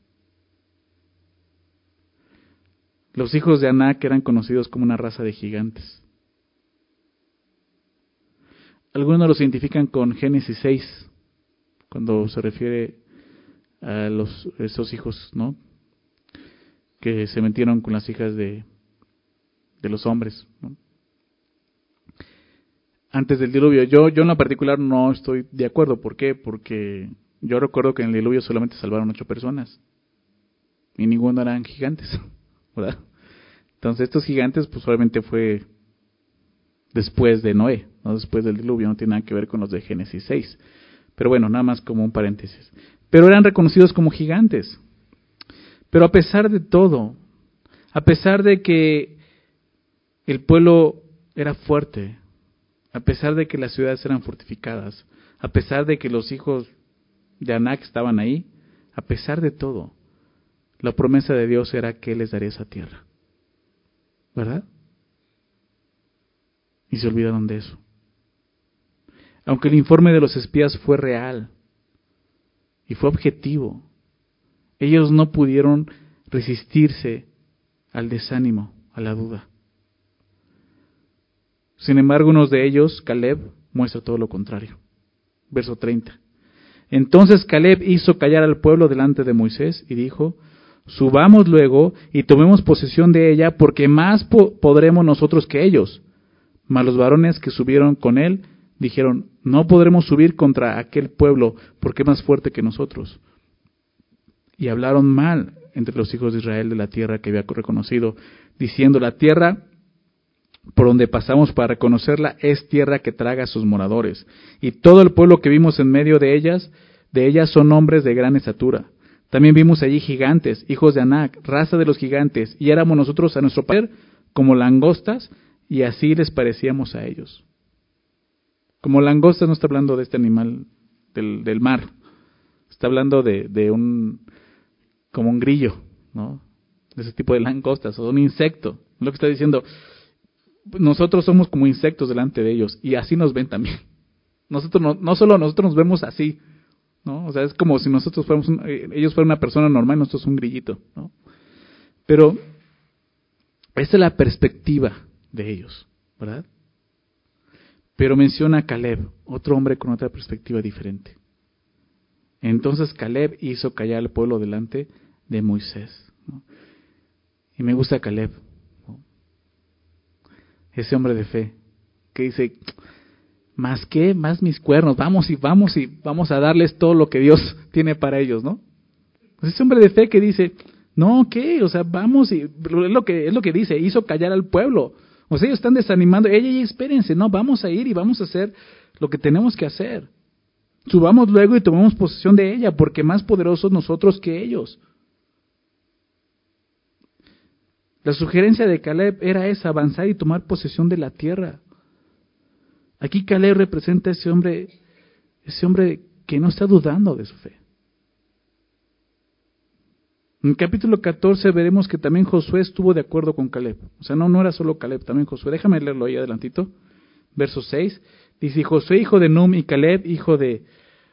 Los hijos de Anac eran conocidos como una raza de gigantes. Algunos los identifican con Génesis 6, cuando se refiere a esos hijos, ¿no?, que se metieron con las hijas de los hombres, ¿no?, antes del diluvio. Yo en lo particular no estoy de acuerdo. ¿Por qué? Porque yo recuerdo que en el diluvio solamente salvaron 8 personas y ninguno eran gigantes, ¿verdad? Entonces estos gigantes pues obviamente fue después de Noé, no después del diluvio, no tiene nada que ver con los de Génesis 6. Pero bueno, nada más como un paréntesis. Pero eran reconocidos como gigantes. Pero a pesar de todo, a pesar de que el pueblo era fuerte, a pesar de que las ciudades eran fortificadas, a pesar de que los hijos de Anac estaban ahí, a pesar de todo, la promesa de Dios era que Él les daría esa tierra. ¿Verdad? Y se olvidaron de eso. Aunque el informe de los espías fue real y fue objetivo, ellos no pudieron resistirse al desánimo, a la duda. Sin embargo, uno de ellos, Caleb, muestra todo lo contrario. Verso 30. Entonces Caleb hizo callar al pueblo delante de Moisés y dijo: subamos luego y tomemos posesión de ella, porque más podremos nosotros que ellos. Mas los varones que subieron con él dijeron: no podremos subir contra aquel pueblo, porque es más fuerte que nosotros. Y hablaron mal entre los hijos de Israel de la tierra que había reconocido, diciendo: la tierra por donde pasamos para reconocerla es tierra que traga a sus moradores, y todo el pueblo que vimos en medio de ellas son hombres de gran estatura. También vimos allí gigantes, hijos de Anac, raza de los gigantes, y éramos nosotros a nuestro parecer como langostas, y así les parecíamos a ellos. Como langostas no está hablando de este animal del mar, está hablando de un, como un grillo, ¿no?, de ese tipo de langostas, o un insecto. Lo que está diciendo, nosotros somos como insectos delante de ellos, y así nos ven también. Nosotros no solo nosotros nos vemos así, ¿no? O sea, es como si nosotros fuéramos ellos fueran una persona normal, nosotros un grillito, ¿no? Pero esa es la perspectiva de ellos, ¿verdad? Pero menciona a Caleb, otro hombre con otra perspectiva diferente. Entonces Caleb hizo callar al pueblo delante de Moisés, ¿no? Y me gusta Caleb, ¿no?, ese hombre de fe que dice: más mis cuernos, vamos a darles todo lo que Dios tiene para ellos, ¿no? Pues ese hombre de fe que dice: no, ¿qué? O sea, vamos, y es lo que dice, hizo callar al pueblo. O sea, ellos están desanimando, espérense, no, vamos a ir y vamos a hacer lo que tenemos que hacer. Subamos luego y tomemos posesión de ella, porque más poderosos nosotros que ellos. La sugerencia de Caleb era esa: avanzar y tomar posesión de la tierra. Aquí Caleb representa a ese hombre que no está dudando de su fe. En el capítulo 14 veremos que también Josué estuvo de acuerdo con Caleb. O sea, no era solo Caleb, también Josué. Déjame leerlo ahí adelantito. Verso 6. Dice: y Josué, hijo de Num, y Caleb, hijo de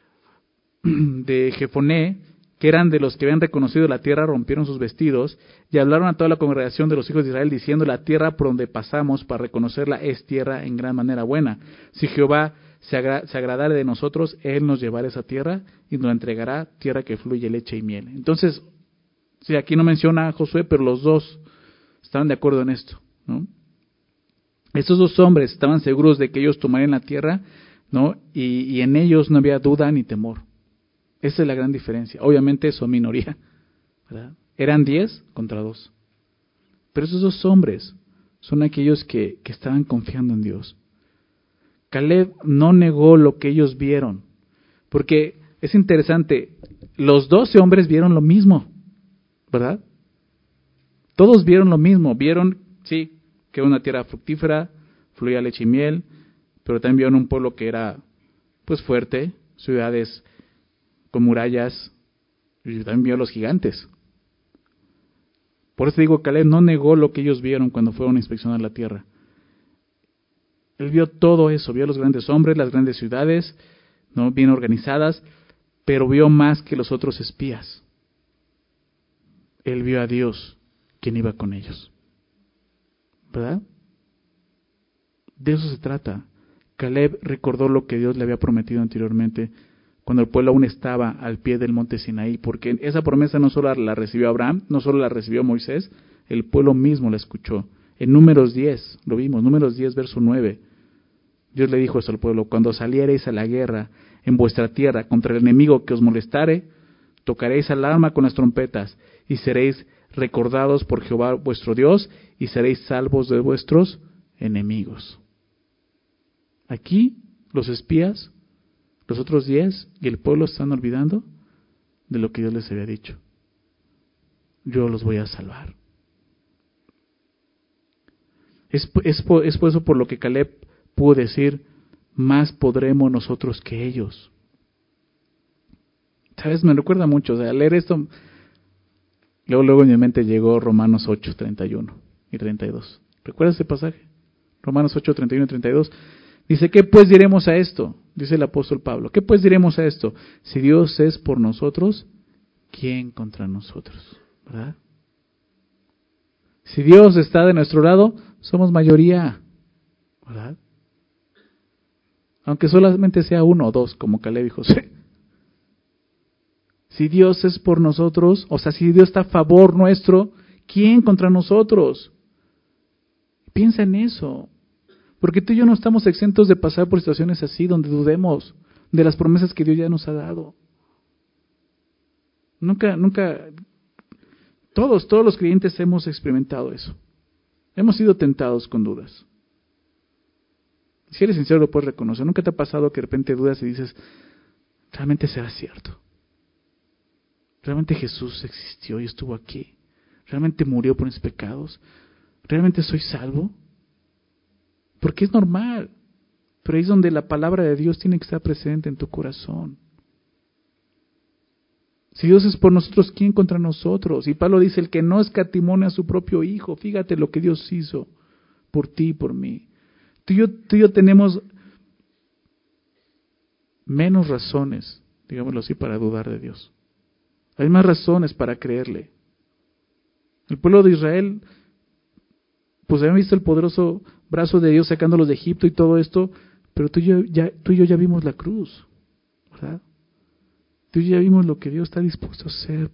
Jefoné, que eran de los que habían reconocido la tierra, rompieron sus vestidos y hablaron a toda la congregación de los hijos de Israel, diciendo: la tierra por donde pasamos para reconocerla es tierra en gran manera buena. Si Jehová se agradare de nosotros, Él nos llevará esa tierra y nos la entregará, tierra que fluye leche y miel. Entonces, sí, aquí no menciona a Josué, pero los dos estaban de acuerdo en esto, ¿no? Estos dos hombres estaban seguros de que ellos tomarían la tierra, ¿no? Y en ellos no había duda ni temor. Esa es la gran diferencia. Obviamente son minoría, ¿verdad? Eran 10 contra 2. Pero esos dos hombres son aquellos que estaban confiando en Dios. Caleb no negó lo que ellos vieron, porque es interesante, los 12 hombres vieron lo mismo, ¿verdad? Todos vieron lo mismo, vieron, sí, que era una tierra fructífera, fluía leche y miel, pero también vieron un pueblo que era pues fuerte, ciudades con murallas, y también vio los gigantes. Por eso digo, Caleb no negó lo que ellos vieron cuando fueron a inspeccionar la tierra. Él vio todo eso, vio los grandes hombres, las grandes ciudades, ¿no?, bien organizadas, pero vio más que los otros espías. Él vio a Dios, quien iba con ellos. ¿Verdad? De eso se trata. Caleb recordó lo que Dios le había prometido anteriormente, cuando el pueblo aún estaba al pie del monte Sinaí, porque esa promesa no solo la recibió Abraham, no solo la recibió Moisés, el pueblo mismo la escuchó. En Números 10, lo vimos, Números 10, verso 9, Dios le dijo eso al pueblo: cuando saliereis a la guerra en vuestra tierra contra el enemigo que os molestare, tocaréis alarma con las trompetas, y seréis recordados por Jehová vuestro Dios, y seréis salvos de vuestros enemigos. Aquí, los espías, los otros 10 y el pueblo están olvidando de lo que Dios les había dicho. Yo los voy a salvar. Es por eso por lo que Caleb pudo decir: más podremos nosotros que ellos. ¿Sabes? Me recuerda mucho, o sea, al leer esto, luego en mi mente llegó Romanos 8, 31 y 32. ¿Recuerdas ese pasaje? Romanos 8, 31 y 32. Dice: ¿qué pues diremos a esto? Dice el apóstol Pablo. ¿Qué pues diremos a esto? Si Dios es por nosotros, ¿quién contra nosotros? ¿Verdad? Si Dios está de nuestro lado, somos mayoría. ¿Verdad? Aunque solamente sea uno o dos, como Caleb y José. Si Dios es por nosotros, o sea, si Dios está a favor nuestro, ¿quién contra nosotros? Piensa en eso. Porque tú y yo no estamos exentos de pasar por situaciones así, donde dudemos de las promesas que Dios ya nos ha dado. Nunca, todos los creyentes hemos experimentado eso. Hemos sido tentados con dudas. Si eres sincero, lo puedes reconocer. ¿Nunca te ha pasado que de repente dudas y dices: ¿realmente será cierto? ¿Realmente Jesús existió y estuvo aquí? ¿Realmente murió por mis pecados? ¿Realmente soy salvo? Porque es normal, pero ahí es donde la palabra de Dios tiene que estar presente en tu corazón. Si Dios es por nosotros, ¿quién contra nosotros? Y Pablo dice: el que no escatimone a su propio Hijo. Fíjate lo que Dios hizo por ti y por mí. Tú y yo tenemos menos razones, digámoslo así, para dudar de Dios. Hay más razones para creerle. El pueblo de Israel, pues habían visto el poderoso brazo de Dios sacándolos de Egipto y todo esto, pero tú y yo ya vimos la cruz, ¿verdad? Tú y yo ya vimos lo que Dios está dispuesto a hacer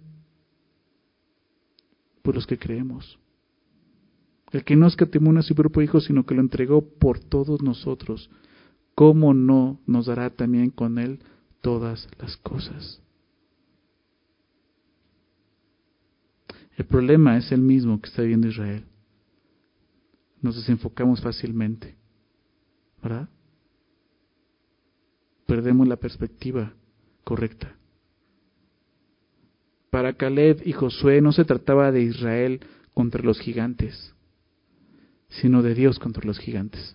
por los que creemos. El que no escatimó a su propio Hijo, sino que lo entregó por todos nosotros, ¿cómo no nos dará también con Él todas las cosas? El problema es el mismo que está viviendo Israel. Nos desenfocamos fácilmente, ¿verdad? Perdemos la perspectiva correcta. Para Caleb y Josué no se trataba de Israel contra los gigantes, sino de Dios contra los gigantes.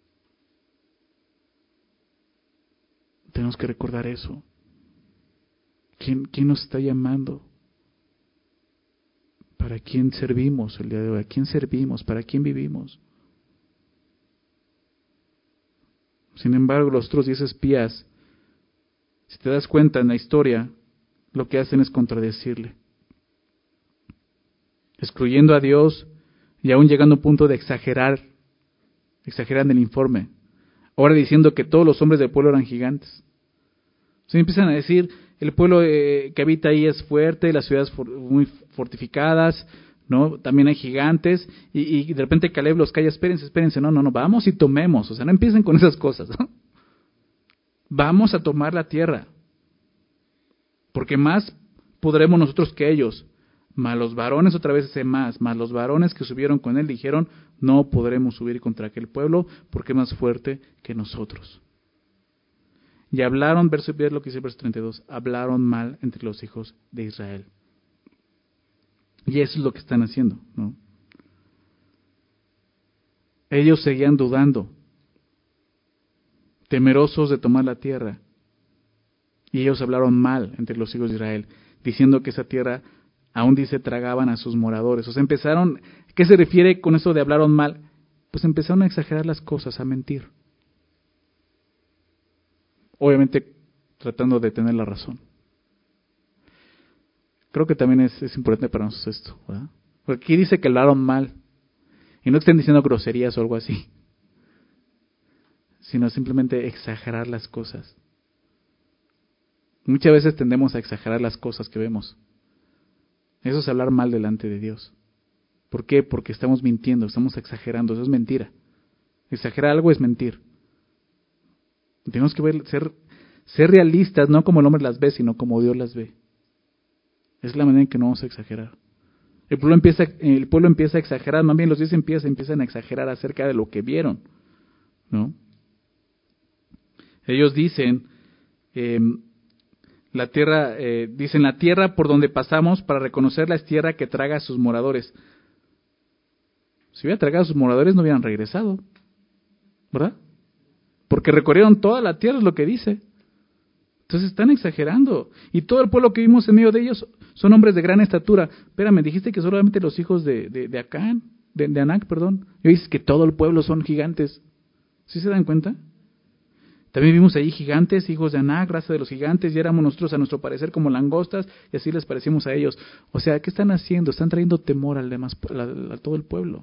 Tenemos que recordar eso. ¿Quién nos está llamando? ¿Para quién servimos el día de hoy? ¿A quién servimos? ¿Para quién vivimos? Sin embargo, los otros 10 espías, si te das cuenta en la historia, lo que hacen es contradecirle, excluyendo a Dios y aún llegando a un punto de exageran el informe. Ahora diciendo que todos los hombres del pueblo eran gigantes. Se empiezan a decir: el pueblo que habita ahí es fuerte, las ciudades muy fortificadas, ¿no? También hay gigantes, y de repente Caleb los calla: espérense, no, vamos y tomemos. O sea, no empiecen con esas cosas, ¿no? Vamos a tomar la tierra, porque más podremos nosotros que ellos. Mas los varones, otra vez ese más los varones que subieron con él dijeron: no podremos subir contra aquel pueblo, porque es más fuerte que nosotros. Y hablaron, ver lo que dice el verso 32, hablaron mal entre los hijos de Israel. Y eso es lo que están haciendo, ¿no? Ellos seguían dudando, temerosos de tomar la tierra. Y ellos hablaron mal entre los hijos de Israel, diciendo que esa tierra aún dice tragaban a sus moradores. O sea, empezaron, ¿qué se refiere con eso de hablaron mal? Pues empezaron a exagerar las cosas, a mentir. Obviamente tratando de tener la razón. Creo que también es importante para nosotros esto, ¿verdad? Porque aquí dice que hablaron mal. Y no estén diciendo groserías o algo así, sino simplemente exagerar las cosas. Muchas veces tendemos a exagerar las cosas que vemos. Eso es hablar mal delante de Dios. ¿Por qué? Porque estamos mintiendo, estamos exagerando. Eso es mentira. Exagerar algo es mentir. Tenemos que ser realistas, no como el hombre las ve, sino como Dios las ve. Es la manera en que no vamos a exagerar. El pueblo empieza a exagerar, más bien los diez empiezan a exagerar acerca de lo que vieron, ¿no? Ellos dicen, la tierra por donde pasamos para reconocerla es tierra que traga a sus moradores. Si hubiera tragado a sus moradores no hubieran regresado, ¿verdad? Porque recorrieron toda la tierra, es lo que dice. Entonces están exagerando. Y todo el pueblo que vimos en medio de ellos son hombres de gran estatura. Espérame, dijiste que solamente los hijos de Anac, perdón. Y dices que todo el pueblo son gigantes. ¿Sí se dan cuenta? También vimos ahí gigantes, hijos de Anac, raza de los gigantes, y éramos nosotros a nuestro parecer como langostas, y así les parecimos a ellos. O sea, ¿qué están haciendo? Están trayendo temor a todo el pueblo.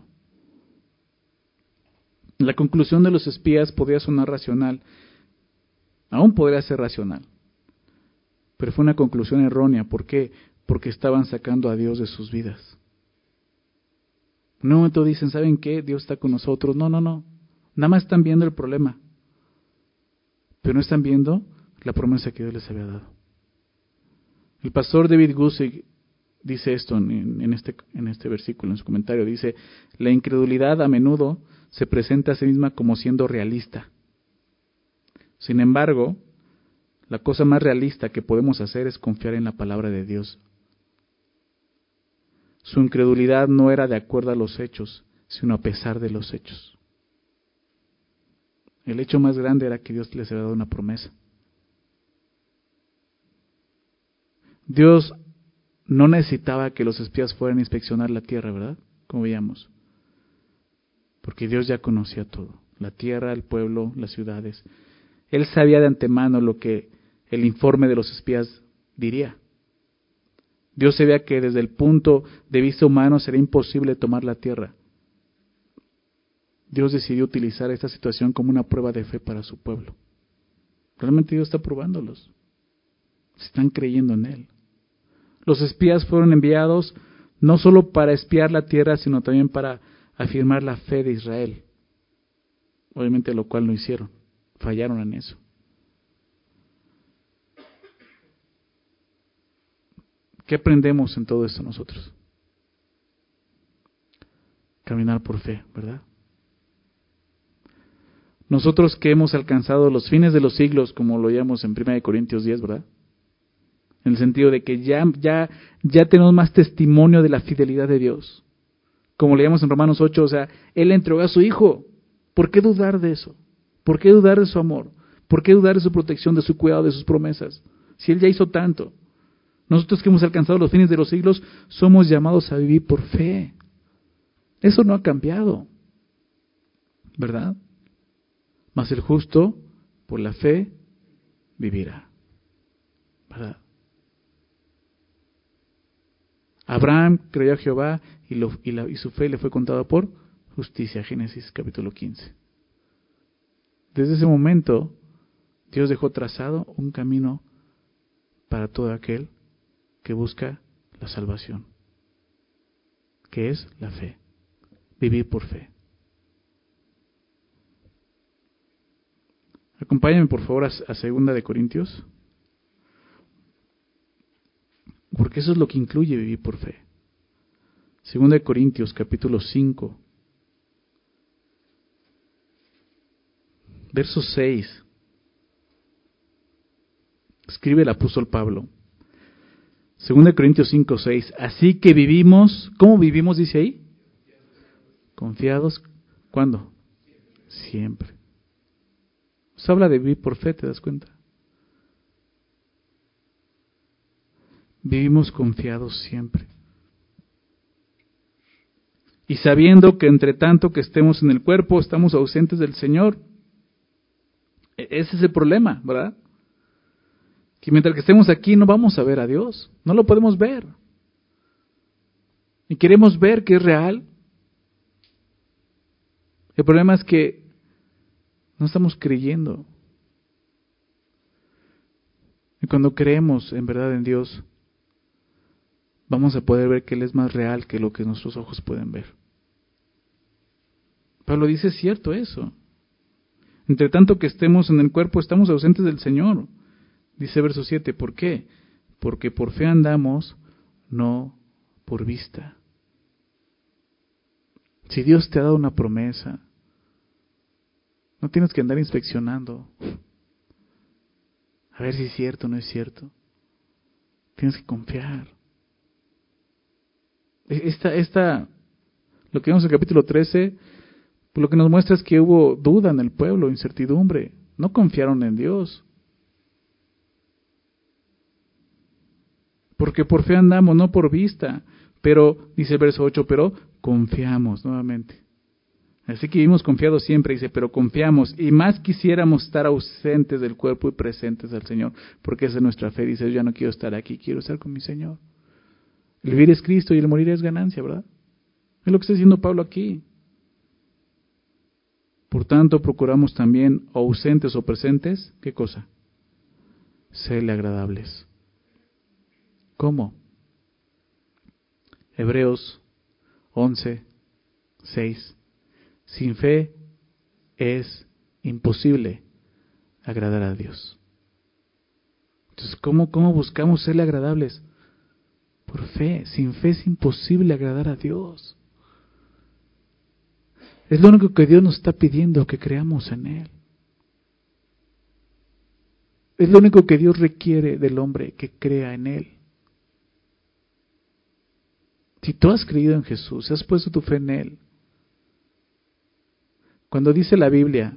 La conclusión de los espías podría sonar racional. Aún podría ser racional. Pero fue una conclusión errónea. ¿Por qué? Porque estaban sacando a Dios de sus vidas. En un momento dicen, ¿saben qué? Dios está con nosotros. No. Nada más están viendo el problema. Pero no están viendo la promesa que Dios les había dado. El pastor David Guzik dice esto en este versículo, en su comentario. Dice, la incredulidad a menudo se presenta a sí misma como siendo realista. Sin embargo, la cosa más realista que podemos hacer es confiar en la palabra de Dios. Su incredulidad no era de acuerdo a los hechos, sino a pesar de los hechos. El hecho más grande era que Dios les había dado una promesa. Dios no necesitaba que los espías fueran a inspeccionar la tierra, ¿verdad? Como veíamos. Porque Dios ya conocía todo. La tierra, el pueblo, las ciudades. Él sabía de antemano lo que el informe de los espías diría. Dios sabía que desde el punto de vista humano sería imposible tomar la tierra. Dios decidió utilizar esta situación como una prueba de fe para su pueblo. Realmente Dios está probándolos. Están creyendo en Él. Los espías fueron enviados no solo para espiar la tierra, sino también para afirmar la fe de Israel. Obviamente lo cual no hicieron. Fallaron en eso. ¿Qué aprendemos en todo esto nosotros? Caminar por fe, ¿verdad? Nosotros que hemos alcanzado los fines de los siglos, como lo llamamos en 1 Corintios 10, ¿verdad? En el sentido de que ya tenemos más testimonio de la fidelidad de Dios. Como leíamos en Romanos 8, o sea, Él entregó a su Hijo. ¿Por qué dudar de eso? ¿Por qué dudar de su amor? ¿Por qué dudar de su protección, de su cuidado, de sus promesas? Si Él ya hizo tanto. Nosotros que hemos alcanzado los fines de los siglos, somos llamados a vivir por fe. Eso no ha cambiado, ¿verdad? Mas el justo, por la fe, vivirá, ¿verdad? Abraham creyó a Jehová y su fe le fue contada por justicia. Génesis capítulo 15. Desde ese momento, Dios dejó trazado un camino para todo aquel que busca la salvación, que es la fe, vivir por fe. Acompáñenme por favor a 2 de Corintios, porque eso es lo que incluye vivir por fe. 2 de Corintios capítulo 5, verso 6. Escribe el apóstol Pablo. 2 de Corintios 5, 6. Así que vivimos, ¿cómo vivimos dice ahí? Confiados. ¿Cuándo? siempre. Se habla de vivir por fe, ¿te das cuenta? Vivimos confiados siempre. Y sabiendo que entre tanto que estemos en el cuerpo, estamos ausentes del Señor. Ese es el problema, ¿verdad? Que mientras que estemos aquí no vamos a ver a Dios, no lo podemos ver. Y queremos ver que es real. El problema es que no estamos creyendo. Y cuando creemos en verdad en Dios, vamos a poder ver que Él es más real que lo que nuestros ojos pueden ver. Pablo dice, es cierto eso. Entre tanto que estemos en el cuerpo, estamos ausentes del Señor. Dice verso 7, ¿por qué? Porque por fe andamos, no por vista. Si Dios te ha dado una promesa, no tienes que andar inspeccionando. A ver si es cierto o no es cierto. Tienes que confiar. Lo que vemos en el capítulo 13, lo que nos muestra es que hubo duda en el pueblo, incertidumbre. No confiaron en Dios. Porque por fe andamos, no por vista. Pero, dice el verso 8, pero confiamos nuevamente. Así que vivimos confiados siempre, dice, pero confiamos. Y más quisiéramos estar ausentes del cuerpo y presentes al Señor. Porque esa es nuestra fe. Dice, yo ya no quiero estar aquí, quiero estar con mi Señor. El vivir es Cristo y el morir es ganancia, ¿verdad? Es lo que está diciendo Pablo aquí. Por tanto, procuramos también, ausentes o presentes, ¿qué cosa? Serle agradables. ¿Cómo? Hebreos 11:6. Sin fe es imposible agradar a Dios. Entonces, ¿cómo buscamos serle agradables? Por fe. Sin fe es imposible agradar a Dios. Es lo único que Dios nos está pidiendo, que creamos en Él. Es lo único que Dios requiere del hombre, que crea en Él. Si tú has creído en Jesús, si has puesto tu fe en Él, cuando dice la Biblia,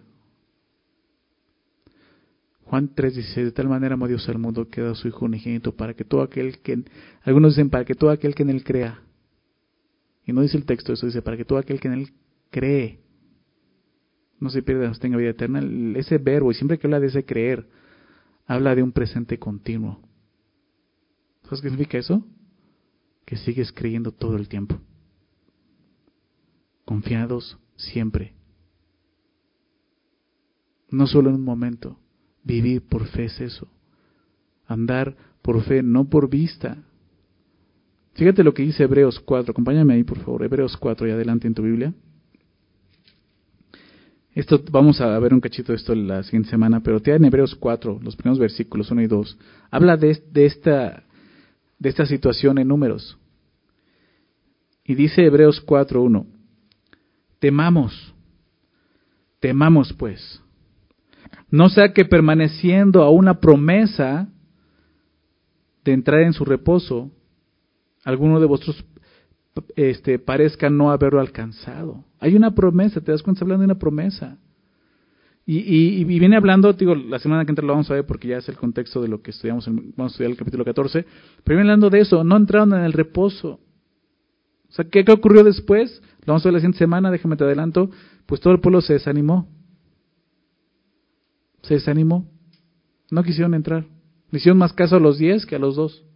Juan 3:16, de tal manera amó Dios al mundo que ha dado a su Hijo unigénito para que todo aquel que, algunos dicen para que todo aquel que en Él crea, y no dice el texto eso, dice para que todo aquel que en Él cree, no se pierda, no tenga vida eterna. Ese verbo, y siempre que habla de ese creer, habla de un presente continuo. ¿Sabes qué significa eso? Que sigues creyendo todo el tiempo. Confiados siempre. No solo en un momento. Vivir por fe es eso. Andar por fe, no por vista. Fíjate lo que dice Hebreos 4. Acompáñame ahí, por favor. Hebreos 4, y adelante en tu Biblia. Esto, vamos a ver un cachito de esto la siguiente semana, pero te da en Hebreos 4, los primeros versículos 1 y 2. Habla de esta situación en Números. Y dice Hebreos 4:1, temamos pues, no sea que permaneciendo a una promesa de entrar en su reposo, alguno de vosotros parezca no haberlo alcanzado. Hay una promesa, ¿te das cuenta? Está hablando de una promesa. Y viene hablando, digo, la semana que entra lo vamos a ver porque ya es el contexto de lo que estudiamos, vamos a estudiar el capítulo 14, pero viene hablando de eso, no entraron en el reposo. O sea, ¿qué ocurrió después? Lo vamos a ver la siguiente semana, déjame te adelanto, pues todo el pueblo se desanimó. No quisieron entrar. Le hicieron más caso a los 10 que a los 2.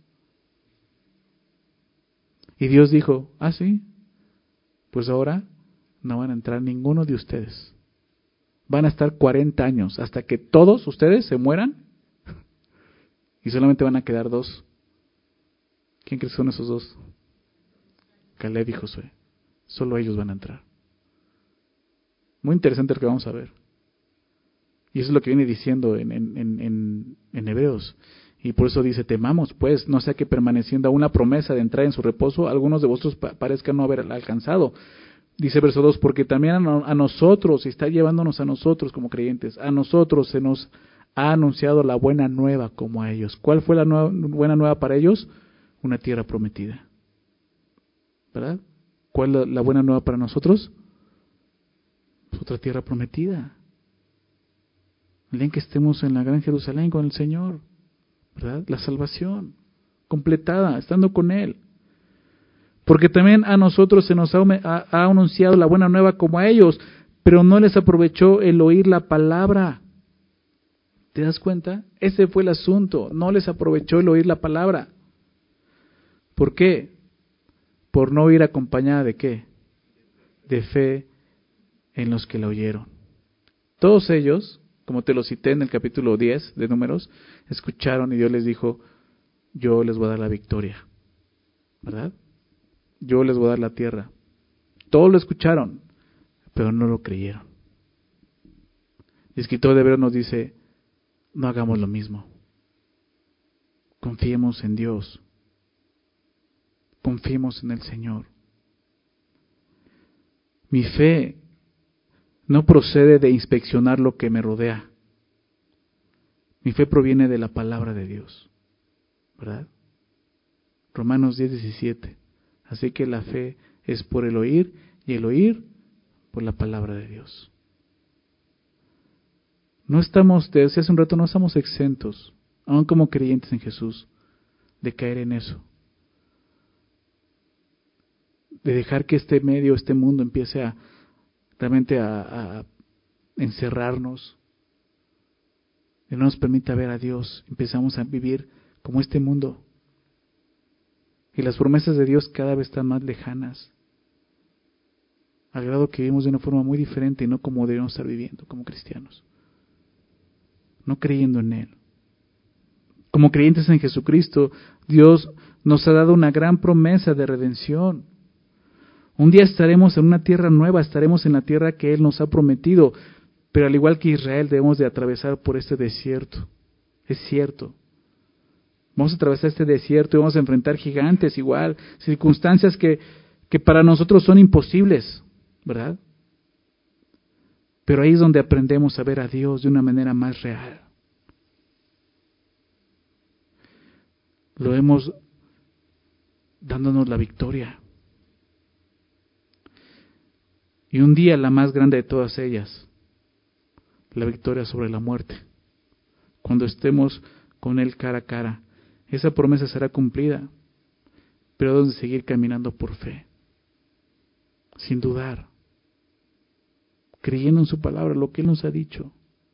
Y Dios dijo, sí, pues ahora no van a entrar ninguno de ustedes. Van a estar 40 años hasta que todos ustedes se mueran y solamente van a quedar 2. ¿Quién crees que son esos 2? Caleb y Josué. Solo ellos van a entrar. Muy interesante lo que vamos a ver. Y eso es lo que viene diciendo en Hebreos. Y por eso dice, temamos pues, no sea que permaneciendo a una promesa de entrar en su reposo, algunos de vosotros parezcan no haber alcanzado. Dice verso 2, porque también a nosotros, y está llevándonos a nosotros como creyentes, a nosotros se nos ha anunciado la buena nueva como a ellos. ¿Cuál fue la buena nueva para ellos? Una tierra prometida. ¿Verdad? ¿Cuál es la buena nueva para nosotros? Otra tierra prometida. El día en que estemos en la gran Jerusalén con el Señor, ¿verdad? La salvación completada, estando con Él. Porque también a nosotros se nos ha anunciado la buena nueva como a ellos, pero no les aprovechó el oír la palabra. ¿Te das cuenta? Ese fue el asunto, no les aprovechó el oír la palabra. ¿Por qué? Por no ir acompañada de ¿qué? De fe en los que la oyeron. Todos ellos, como te lo cité en el capítulo 10 de Números, escucharon y Dios les dijo, yo les voy a dar la victoria, ¿verdad? Yo les voy a dar la tierra. Todos lo escucharon, pero no lo creyeron. El escritor de Hebreos nos dice, no hagamos lo mismo. Confiemos en Dios. Confiemos en el Señor. Mi fe no procede de inspeccionar lo que me rodea. Mi fe proviene de la palabra de Dios, ¿verdad? Romanos 10:17. Así que la fe es por el oír y el oír por la palabra de Dios. No estamos, te decía hace un rato, no estamos exentos, aun como creyentes en Jesús, de caer en eso. De dejar que este medio, este mundo empiece a realmente a encerrarnos, y no nos permita ver a Dios. Empezamos a vivir como este mundo. Y las promesas de Dios cada vez están más lejanas, al grado que vivimos de una forma muy diferente y no como debemos estar viviendo como cristianos. No creyendo en Él. Como creyentes en Jesucristo, Dios nos ha dado una gran promesa de redención. Un día estaremos en una tierra nueva, estaremos en la tierra que Él nos ha prometido, pero al igual que Israel debemos de atravesar por este desierto. Es cierto. Vamos a atravesar este desierto y vamos a enfrentar gigantes igual, circunstancias que para nosotros son imposibles, ¿verdad? Pero ahí es donde aprendemos a ver a Dios de una manera más real. Lo vemos dándonos la victoria. Y un día la más grande de todas ellas, la victoria sobre la muerte. Cuando estemos con Él cara a cara, esa promesa será cumplida, pero debemos de seguir caminando por fe, sin dudar, creyendo en su palabra, lo que Él nos ha dicho.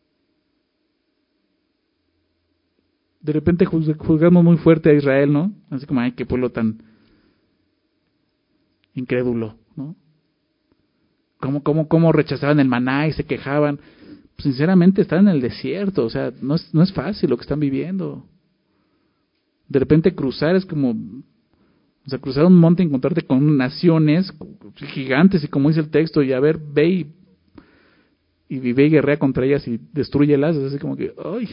De repente juzgamos muy fuerte a Israel, ¿no? Así como, ay, qué pueblo tan incrédulo, ¿no? ¿Cómo rechazaban el maná y se quejaban? Pues, sinceramente están en el desierto, o sea, no es fácil lo que están viviendo. De repente cruzar es como, o sea, cruzar un monte y encontrarte con naciones gigantes y como dice el texto, y a ver, ve y guerrea contra ellas y destruyelas, es así como que, ¡ay!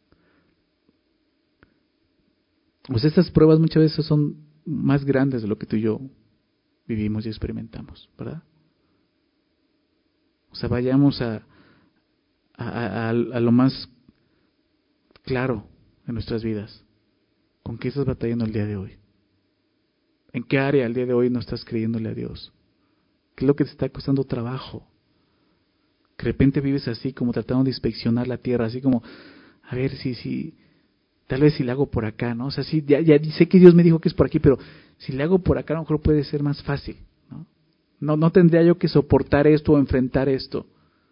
Pues estas pruebas muchas veces son más grandes de lo que tú y yo vivimos y experimentamos, ¿verdad? O sea, vayamos a lo más claro en nuestras vidas. ¿Con qué estás batallando el día de hoy? ¿En qué área el día de hoy no estás creyéndole a Dios? ¿Qué es lo que te está costando trabajo? Que de repente vives así, como tratando de inspeccionar la tierra, así como, a ver si tal vez si le hago por acá, ¿no? O sea, sí, ya sé que Dios me dijo que es por aquí, pero si le hago por acá a lo mejor puede ser más fácil, ¿no? No tendría yo que soportar esto o enfrentar esto.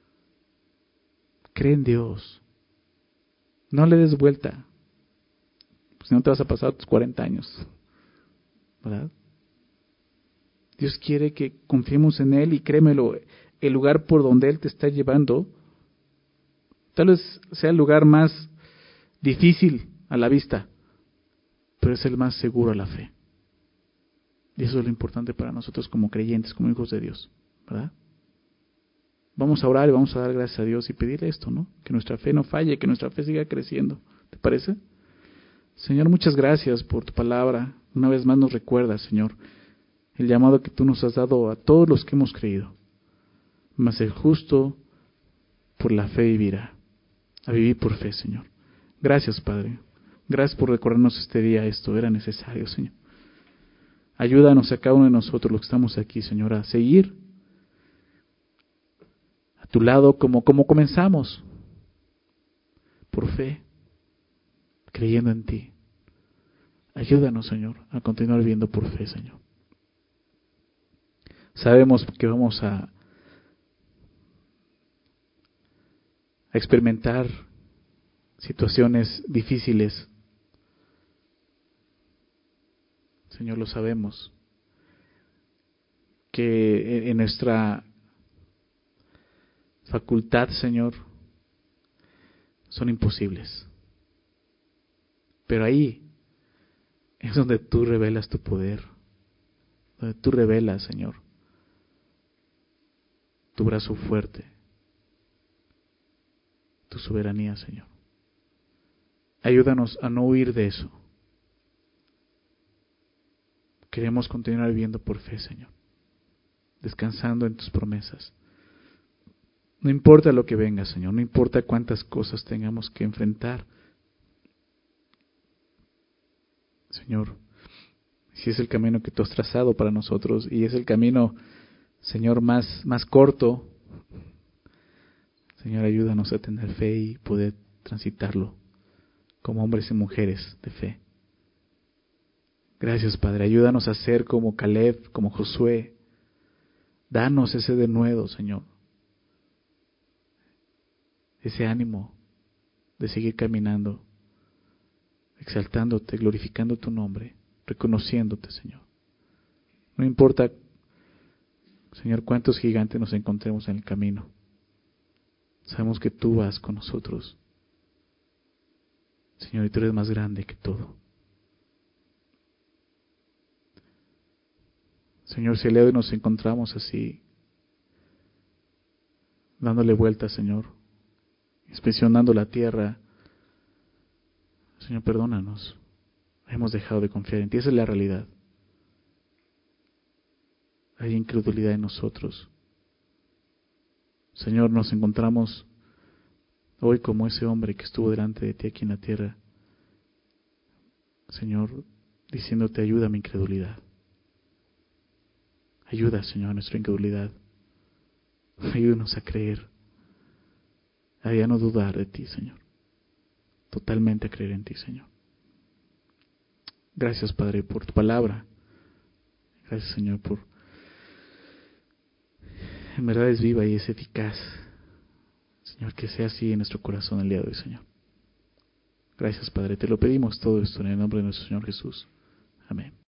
Cree en Dios. No le des vuelta. Pues si no te vas a pasar tus 40 años. ¿Verdad? Dios quiere que confiemos en Él y créemelo, el lugar por donde Él te está llevando, tal vez sea el lugar más difícil a la vista, pero es el más seguro a la fe. Y eso es lo importante para nosotros como creyentes, como hijos de Dios, ¿verdad? Vamos a orar y vamos a dar gracias a Dios y pedirle esto, ¿no? Que nuestra fe no falle, que nuestra fe siga creciendo. ¿Te parece? Señor, muchas gracias por tu palabra. Una vez más nos recuerda, Señor, el llamado que tú nos has dado a todos los que hemos creído. Mas el justo por la fe vivirá. A vivir por fe, Señor. Gracias, Padre. Gracias por recordarnos este día esto. Era necesario, Señor. Ayúdanos a cada uno de nosotros, los que estamos aquí, Señor, a seguir, a tu lado como comenzamos, por fe, creyendo en ti. Ayúdanos, Señor, a continuar viviendo por fe, Señor. Sabemos que vamos a experimentar situaciones difíciles. Señor, lo sabemos. Que en nuestra facultad, Señor, son imposibles. Pero ahí es donde tú revelas tu poder, donde tú revelas, Señor, tu brazo fuerte, tu soberanía, Señor. Ayúdanos a no huir de eso. Queremos continuar viviendo por fe, Señor, descansando en tus promesas. No importa lo que venga, Señor, no importa cuántas cosas tengamos que enfrentar. Señor, si es el camino que tú has trazado para nosotros y es el camino, Señor, más corto, Señor, ayúdanos a tener fe y poder transitarlo como hombres y mujeres de fe. Gracias, Padre. Ayúdanos a ser como Caleb, como Josué. Danos ese denuedo, Señor. Ese ánimo de seguir caminando, exaltándote, glorificando tu nombre, reconociéndote, Señor. No importa, Señor, cuántos gigantes nos encontremos en el camino. Sabemos que tú vas con nosotros. Señor, y tú eres más grande que todo. Señor, si el día de hoy nos encontramos así, dándole vueltas, Señor, inspeccionando la tierra, Señor, perdónanos. Hemos dejado de confiar en ti. Esa es la realidad. Hay incredulidad en nosotros. Señor, nos encontramos hoy como ese hombre que estuvo delante de ti aquí en la tierra. Señor, diciéndote, ayuda a mi incredulidad. Ayuda, Señor, a nuestra incredulidad. Ayúdanos a creer, a ya no dudar de ti, Señor. Totalmente a creer en ti, Señor. Gracias, Padre, por tu palabra. Gracias, Señor, por... En verdad es viva y es eficaz. Señor, que sea así en nuestro corazón el día de hoy, Señor. Gracias, Padre. Te lo pedimos todo esto en el nombre de nuestro Señor Jesús. Amén.